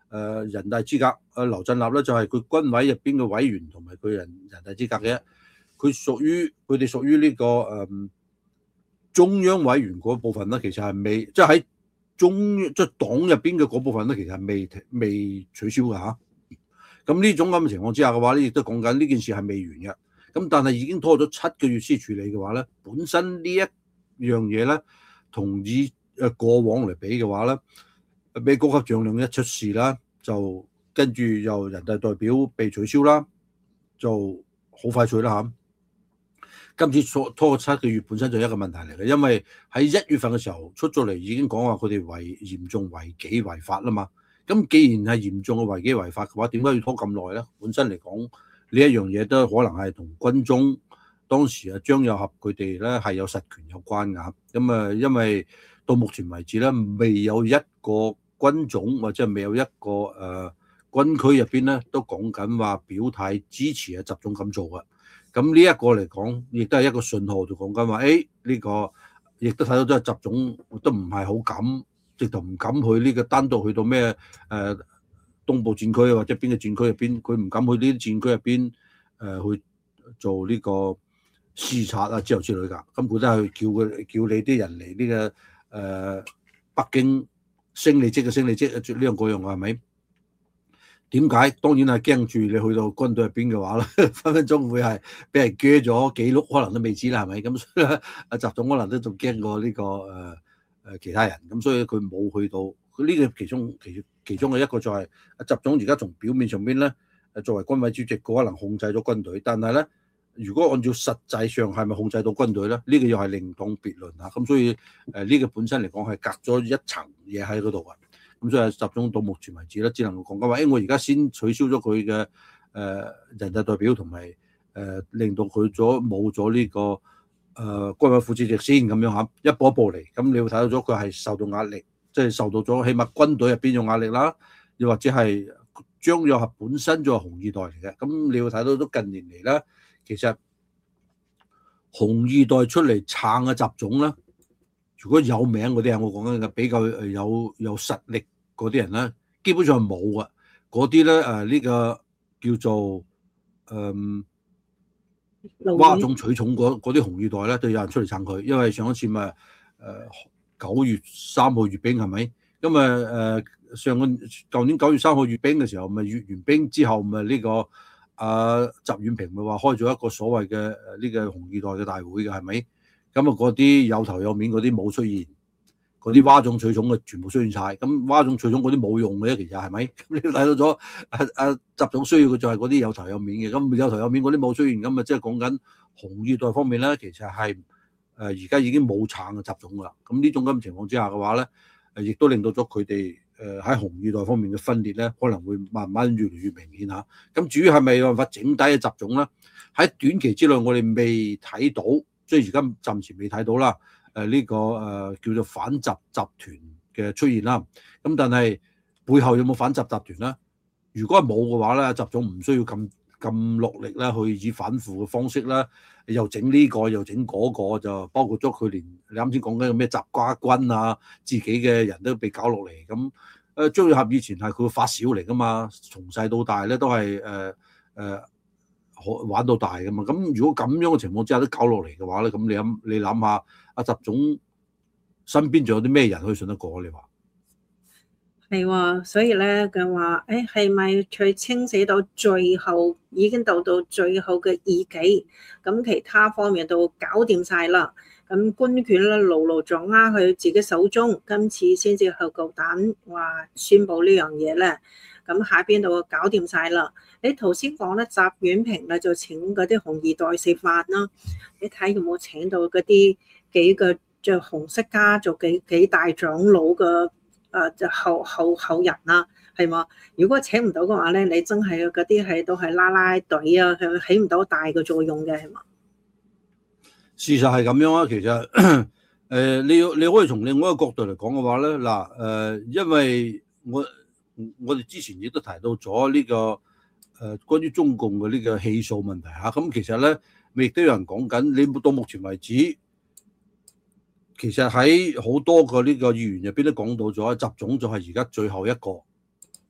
誒人大資格。誒劉振立咧就係佢軍委入邊嘅委員同埋佢人人大資格嘅，佢屬於佢哋屬於呢、這個誒、呃、中央委員嗰部分咧，其實係未即係喺中即係黨入邊嘅嗰部分咧，其實係未未取消嘅嚇。咁呢種咁嘅情況之下嘅話咧，亦都講緊呢件事係未完嘅。咁但係已經拖咗七個月先處理嘅話咧，本身呢一樣嘢咧，同以誒過往嚟比嘅話咧，美高級將領一出事啦，就跟住由人大代表被取消啦，就好快脆啦嚇。今次拖拖咗七個月，本身就係一個問題嚟嘅，因為喺一月份嘅時候出咗嚟已經講話佢哋違嚴重違紀違法啦嘛。咁既然係嚴重嘅違紀違法嘅話，點解要拖咁耐咧？本身嚟講，呢一樣嘢都可能係同軍中當時啊張又俠佢哋咧係有實權有關㗎。咁啊，因為到目前為止咧，未有一個軍種或者未有一個誒、呃、軍區入邊咧都講緊話表態支持啊習總咁做嘅。咁呢一個嚟講，亦都係一個信號，就講緊話，誒呢個亦都睇到都係習總都唔係好敢。直頭唔敢去呢個單獨去到咩誒、呃、東部戰區或者邊個戰區入邊，佢唔敢去呢啲戰區入邊誒去做呢個視察啊之後之類㗎。咁佢都係叫佢叫你啲人嚟呢、這個誒、呃、北京升你職嘅升你職呢樣嗰樣係咪？點解？當然係驚住你去到軍隊入邊嘅話咧，分分鐘會係俾人鋸咗記錄，可能都未知啦，係咪？咁所以咧，阿習總可能都仲驚過呢、這個誒。呃誒其他人咁，所以佢冇去到。佢呢個其中其其中嘅一個就係阿習總而家從表面上邊咧，誒作為軍委主席，佢可能控制咗軍隊。但係咧，如果按照實際上係咪控制到軍隊咧？呢、這個又係另當別論嚇。咁所以誒呢、呃這個本身嚟講係隔咗一層嘢喺嗰度啊。咁所以習總到目前為止咧，只能夠講緊話，誒、欸、我而家先取消咗佢嘅誒人大代表同埋誒令到佢咗冇咗呢個。誒、呃、軍委副主席先咁樣嚇，一步一步嚟，咁你會睇到咗佢係受到壓力，即係受到咗起碼軍隊入邊有壓力啦，又或者係張又俠本身就係紅二代嚟嘅，咁你會睇到都近年嚟咧，其實紅二代出嚟撐嘅習總咧，如果有名嗰啲啊，我講緊嘅比較誒有有實力嗰啲人咧，基本上冇嘅，嗰啲咧誒呢個叫做誒。嗯嘩眾取寵嗰啲紅二代咧，都有人出嚟撐佢，因為上一次咪誒九月三號閱兵係咪？因為誒上個舊年九月三號閱兵嘅時候，咪閱完兵之後，咪呢、這個啊習遠平咪話開咗一個所謂嘅誒呢個紅二代嘅大會嘅係咪？咁啊嗰啲有頭有面嗰啲冇出現。嗰啲嘩眾取寵嘅全部出現晒，咁嘩眾取寵嗰啲冇用嘅，其實係咪？咁你睇到咗阿阿習總需要嘅就係嗰啲有頭有面嘅，咁有頭有面嗰啲冇出現，咁啊即係講緊紅二代方面咧，其實係誒而家已經冇撐嘅習總噶啦。咁呢種咁嘅情況之下嘅話咧，誒亦都令到咗佢哋誒喺紅二代方面嘅分裂咧，可能會慢慢越嚟越明顯嚇。咁至於係咪有辦法整體嘅習總咧？喺短期之內我哋未睇到，即係而家暫時未睇到啦。誒呢、這個誒、呃、叫做反習集團嘅出現啦，咁但係背後有冇反習集團咧？如果係冇嘅話咧，習總唔需要咁咁落力啦，去以反腐嘅方式啦，又整呢、這個又整嗰、那個，就包括咗佢連你啱先講緊嘅咩習家軍啊，自己嘅人都被搞落嚟。咁誒張又俠以前係佢嘅發小嚟噶嘛，從細到大咧都係誒誒玩到大噶嘛。咁如果咁樣嘅情況之下都搞落嚟嘅話咧，咁你諗你諗下。阿習總身邊仲有啲咩人可以信得過？你話係喎，所以咧佢話，誒係咪佢清洗到最後已經到到最後嘅異己，咁其他方面都搞掂晒啦，咁官權咧牢牢掌握佢自己手中，今次先至去夠膽話宣佈呢樣嘢咧，咁下邊度搞掂晒啦。你頭先講咧，習遠平咧就請嗰啲紅二代食飯啦，你睇有冇請到嗰啲？幾個着紅色家族幾幾大長老嘅誒就後後後人啦，係嘛？如果請唔到嘅話咧，你真係嗰啲係都係拉拉隊啊，係起唔到大嘅作用嘅，係嘛？ 事實係咁樣啊，其實誒、呃、你要你可以從另外一個角度嚟講嘅話咧，嗱、呃、誒，因為我我哋之前亦都提到咗呢、這個誒、呃、關於中共嘅呢個氣數問題嚇，咁、啊、其實咧亦都有人講緊，你到目前為止。其實喺好多個呢個議員入邊都講到咗，習總就係而家最後一個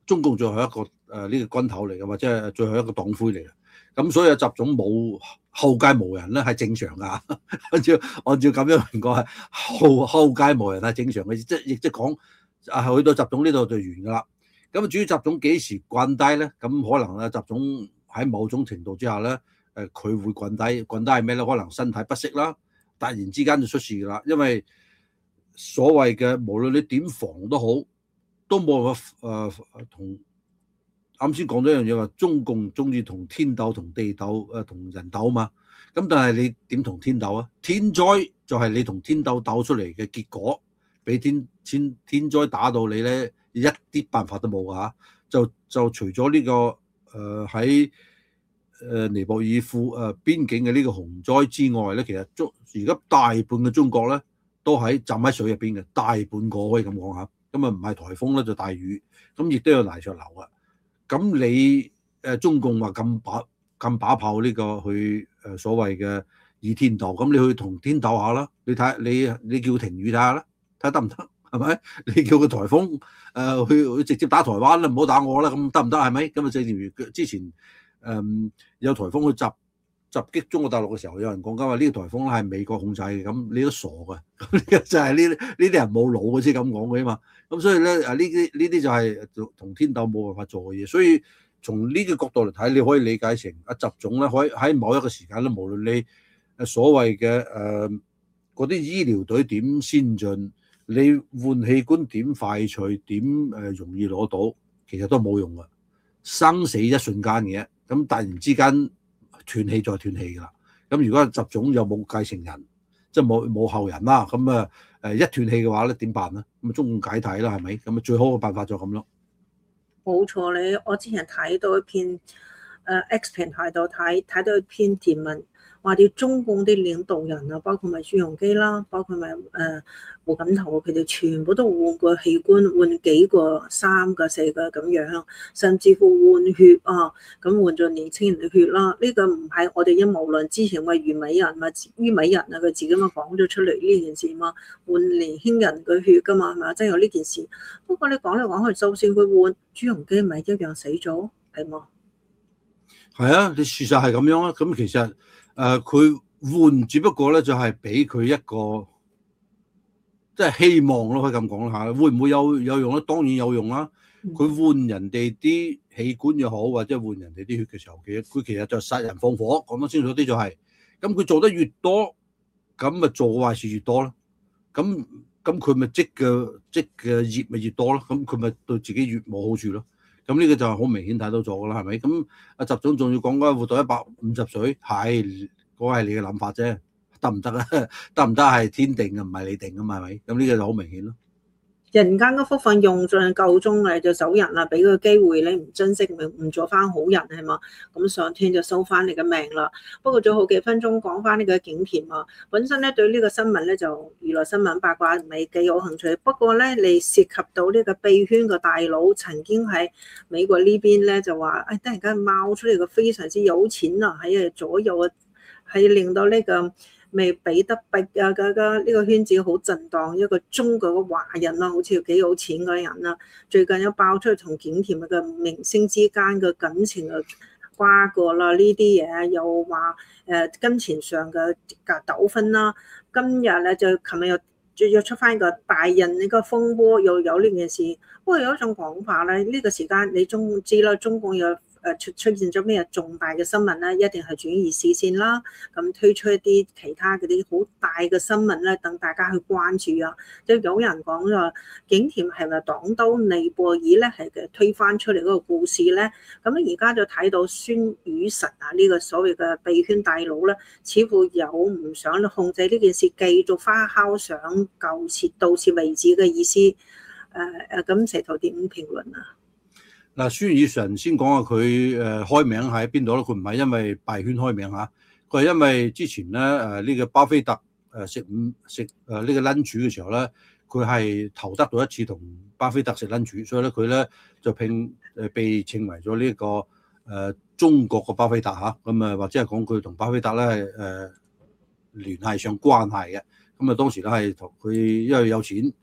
中共最後一個誒呢、呃這個軍頭嚟嘅，或者係最後一個黨魁嚟嘅。咁所以習總冇後繼無人咧係正常㗎。按照按照咁樣嚟講係後後繼無人係正常嘅，即係亦即係講啊去到習總呢度就完㗎啦。咁至於習總幾時滾低咧？咁可能咧習總喺某種程度之下咧，誒佢會滾低。滾低係咩咧？可能身體不適啦，突然之間就出事㗎啦。因為所謂嘅無論你點防都好，都冇辦法誒同。啱先講咗一樣嘢話，中共中意同天鬥、同地鬥、誒同人鬥嘛。咁但係你點同天鬥啊？天災就係你同天鬥鬥出嚟嘅結果，俾天天天災打到你咧，一啲辦法都冇㗎。就就除咗呢、這個誒喺誒尼泊爾附誒邊境嘅呢個洪災之外咧，其實中而家大半嘅中國咧都喺浸喺水入邊嘅，大半個可以咁講下。咁啊唔係颱風咧就大雨，咁亦都有泥石流啊。咁你誒中共話咁把咁把炮呢個去誒所謂嘅以天鬥，咁你去同天鬥下啦，你睇你你叫停雨睇下啦，睇得唔得？係咪？你叫個颱風誒、呃、去去直接打台灣啦，唔好打我啦，咁得唔得？係咪？咁啊，正如之前誒、嗯、有颱風去襲襲擊中國大陸嘅時候，有人講緊話呢個颱風咧係美國控制嘅，咁你都傻嘅，咁呢個就係呢呢啲人冇腦嘅先咁講嘅嘛。咁所以咧，啊呢啲呢啲就係同天鬥冇辦法做嘅嘢。所以從呢個角度嚟睇，你可以理解成阿習總咧，可以喺某一個時間咧，無論你誒所謂嘅誒嗰啲醫療隊點先進，你換器官點快脆，點誒容易攞到，其實都冇用嘅，生死一瞬間嘅。咁突然之間斷氣再斷氣㗎啦。咁如果習總又冇繼承人，即係冇冇後人啦，咁啊誒一斷氣嘅話咧點辦咧？咁啊中共解體啦，係咪？咁啊最好嘅辦法就咁咯。 冇錯，你我之前睇到一篇誒、呃、X 平台度睇睇到一篇貼文，話啲中共啲領導人啊，包括咪朱鎔基啦，包括咪誒胡錦濤，佢哋全部都換過器官，換幾個三個四個咁樣，甚至乎換血啊，咁換咗年輕人嘅血啦。呢、這個唔係我哋陰謀論，之前咪虞美人咪虞美人啊，佢自己咪講咗出嚟呢件事嘛，換年輕人嘅血噶嘛，係咪真有呢件事？不過你講嚟講去，就算佢換朱鎔基，咪一樣死咗，係嘛？ 係啊，你事實係咁樣啊。咁其實誒佢、呃、換，只不過咧就係俾佢一個即係、就是、希望咯，可以咁講啦嚇。會唔會有有用咧？當然有用啦。佢換人哋啲器官又好，或者換人哋啲血嘅時候，其實佢其實就殺人放火，講得清楚啲就係、是。咁佢做得越多，咁咪做壞事越多咯。咁咁佢咪積嘅積嘅業咪越多咯。咁佢咪對自己越冇好處咯。咁呢個就係好明顯睇到咗噶啦，係咪？咁阿習總仲要講緊活到一百五十歲，係嗰個係你嘅諗法啫，得唔得啊？得唔得係天定嘅，唔係你定嘅嘛，係咪？咁呢個就好明顯咯。 人間嘅福分用盡夠鐘嚟就走人啦，俾個機會你唔珍惜，咪唔做翻好人係嘛？咁上天就收翻你嘅命啦。不過仲有好幾分鐘講翻呢個景甜啊，本身咧對呢個新聞咧就娛樂新聞八卦唔係幾有興趣。不過咧你涉及到呢個幣圈嘅大佬曾經喺美國呢邊咧就話，誒、哎、突然間冒出嚟個非常之有錢啊，喺左右啊，係令到呢、這個。未比特幣啊，嗰個呢個圈子好震盪，一個中國嘅華人啊，好似幾有錢嘅人啦。最近有爆出同景甜嘅明星之間嘅感情嘅瓜葛啦，呢啲嘢又話誒金錢上嘅嘅糾紛啦。今日咧就琴日又再又出翻個大人呢個風波，又有呢件事。不過有一種講法咧，呢個時間你中知啦，中共有。誒出出現咗咩重大嘅新聞咧，一定係轉移視線啦，咁推出一啲其他嗰啲好大嘅新聞咧，等大家去關注啊。即係有人講咗景甜係咪黨兜尼泊爾咧，係嘅推翻出嚟嗰個故事咧。咁而家就睇到孫宇晨啊呢個所謂嘅幣圈大佬咧，似乎有唔想控制呢件事，繼續花酵上舊切到此為止嘅意思。誒誒，咁石頭點評論啊？ 嗱，孫宇晨先講下佢誒開名喺邊度咧？佢唔係因為幣圈開名嚇，佢係因為之前咧誒呢個巴菲特誒食午食誒呢個 lunch 嘅時候咧，佢係投得到一次同巴菲特食 lunch，所以咧佢咧就聘誒被稱為咗呢個誒中國嘅巴菲特嚇，咁啊或者係講佢同巴菲特咧係誒聯繫上關係嘅，咁啊當時咧係同佢因為有錢。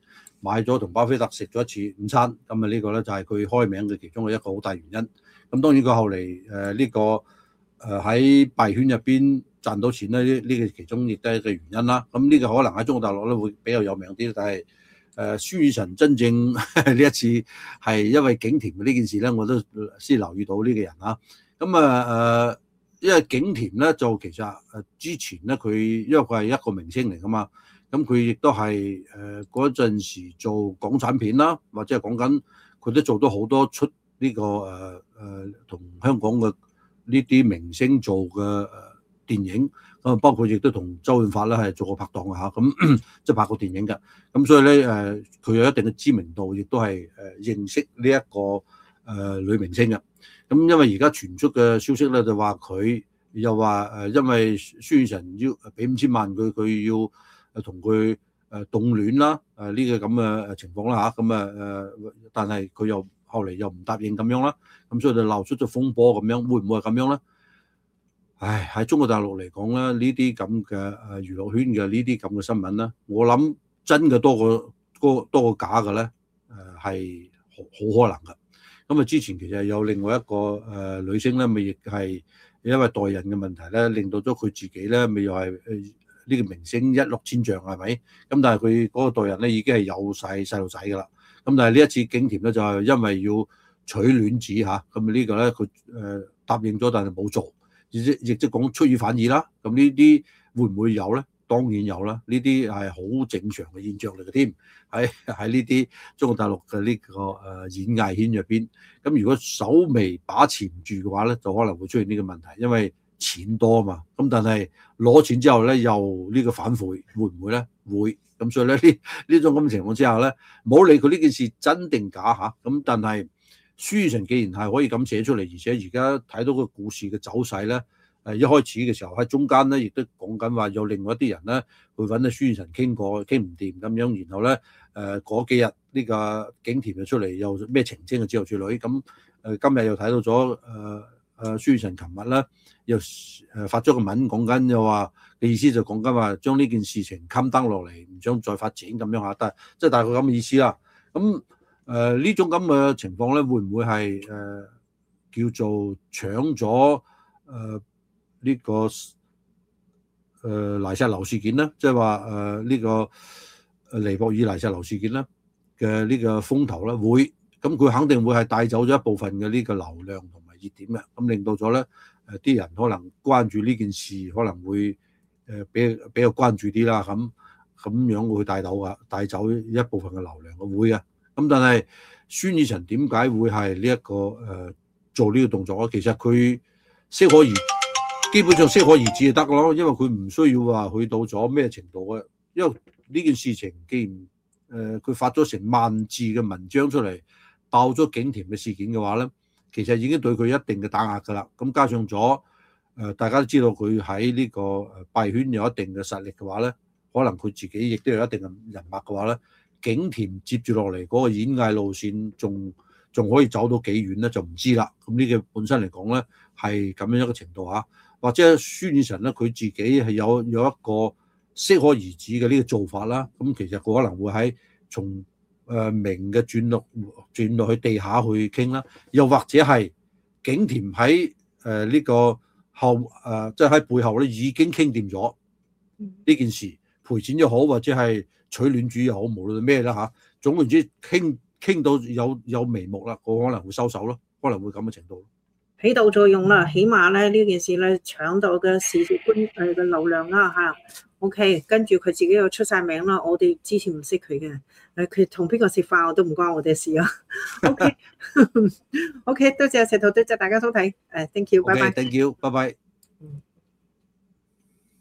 買咗同巴菲特食咗一次午餐，咁啊呢個咧就係佢開名嘅其中嘅一個好大原因。咁當然佢後嚟誒呢個誒喺幣圈入邊賺到錢咧，呢呢個其中亦都係一個原因啦。咁呢個可能喺中國大陸咧會比較有名啲，但係誒孫宇晨真正呢一次係因為景甜呢件事咧，我都先留意到呢個人啊。咁啊誒，因為景甜咧就其實誒之前咧佢因為佢係一個明星嚟噶嘛。咁佢亦都係誒嗰陣時做港產片啦，或者係講緊佢都做到好多出呢、這個誒誒同香港嘅呢啲明星做嘅誒電影，咁包括亦都同周潤發咧係做過拍檔嘅嚇，咁即係拍過電影嘅。咁所以咧誒佢有一定嘅知名度，亦都係誒認識呢一個誒、呃、女明星嘅。咁因為而家傳出嘅消息咧就話佢又話誒，因為孫宇晨要俾五千萬佢，佢要。誒同佢誒凍戀啦，誒呢個咁嘅情況啦嚇，咁啊誒，但係佢又後嚟又唔答應咁樣啦，咁所以就鬧出咗風波咁樣，會唔會係咁樣咧？唉，喺中國大陸嚟講咧，呢啲咁嘅誒娛樂圈嘅呢啲咁嘅新聞咧，我諗真嘅多過多多過假嘅咧，誒係好好可能嘅。咁啊，之前其實有另外一個誒女星咧，咪亦係因為待人嘅問題咧，令到咗佢自己咧，咪又係誒。呢個明星一落千丈係咪？咁但係佢嗰個代人咧已經係有晒細路仔㗎啦。咁但係呢一次景甜咧就係因為要取卵子嚇，咁呢個咧佢誒答應咗，但係冇做，亦即亦即講出爾反爾啦。咁呢啲會唔會有咧？當然有啦，呢啲係好正常嘅現象嚟嘅添。喺喺呢啲中國大陸嘅呢個誒演藝圈入邊，咁如果首尾把持唔住嘅話咧，就可能會出現呢個問題，因為錢多啊嘛，咁但係攞錢之後咧，又呢個反悔，會唔會咧？會，咁所以咧呢呢種咁嘅情況之下咧，唔好理佢呢件事真定假嚇，咁但係孫宇晨既然係可以咁寫出嚟，而且而家睇到個故事嘅走勢咧，誒一開始嘅時候喺中間咧，亦都講緊話有另外一啲人咧會揾阿孫宇晨傾過，傾唔掂咁樣，然後咧誒嗰幾日呢個景甜就出嚟又咩澄清啊之類之類，咁誒今日又睇到咗誒。呃誒孫宇晨琴日咧又誒發咗個文講緊，又話嘅意思就講緊話將呢件事情冚登落嚟，唔想再發展咁樣嚇，但係即係大概咁嘅意思啦。咁誒呢種咁嘅情況咧，會唔會係誒、呃、叫做搶咗誒呢個誒黎錫劉事件咧？即係話誒呢個尼泊爾黎錫劉事件咧嘅呢個風頭咧，會咁佢肯定會係帶走咗一部分嘅呢個流量同熱點嘅，咁令到咗咧誒啲人可能關注呢件事，可能會誒比比較關注啲啦，咁咁樣會帶走啊，帶走一部分嘅流量嘅會嘅。咁但係孫宇晨點解會係呢一個誒、呃、做呢個動作咧？其實佢適可而基本上適可而止就得咯，因為佢唔需要話去到咗咩程度嘅，因為呢件事情既然誒佢、呃、發咗成萬字嘅文章出嚟，爆咗景甜嘅事件嘅話咧。其實已經對佢一定嘅打壓㗎啦，咁加上咗誒、呃，大家都知道佢喺呢個誒幣圈有一定嘅實力嘅話咧，可能佢自己亦都有一定嘅人脈嘅話咧，景甜接住落嚟嗰個演藝路線仲仲可以走到幾遠咧，就唔知啦。咁呢個本身嚟講咧係咁樣一個程度嚇，或者孫宇晨咧佢自己係有有一個適可而止嘅呢個做法啦。咁其實佢可能會喺從誒明嘅轉落轉落去地下去傾啦，又或者係景甜喺誒呢個後誒即係喺背後咧已經傾掂咗呢件事，賠錢又好，或者係取卵子又好，無論咩啦嚇，總言之傾傾到有有眉目啦，我可能會收手咯，可能會咁嘅程度。 起到作用啦，起碼咧呢件事咧搶到嘅市值觀誒嘅流量啦嚇。OK，跟住佢自己又出晒名啦，我哋之前唔識佢嘅，誒佢同邊個食飯我都唔關我哋事啊。OK，OK， 多謝石頭，多謝大家收睇，誒 thank you，拜拜。 thank you，拜拜。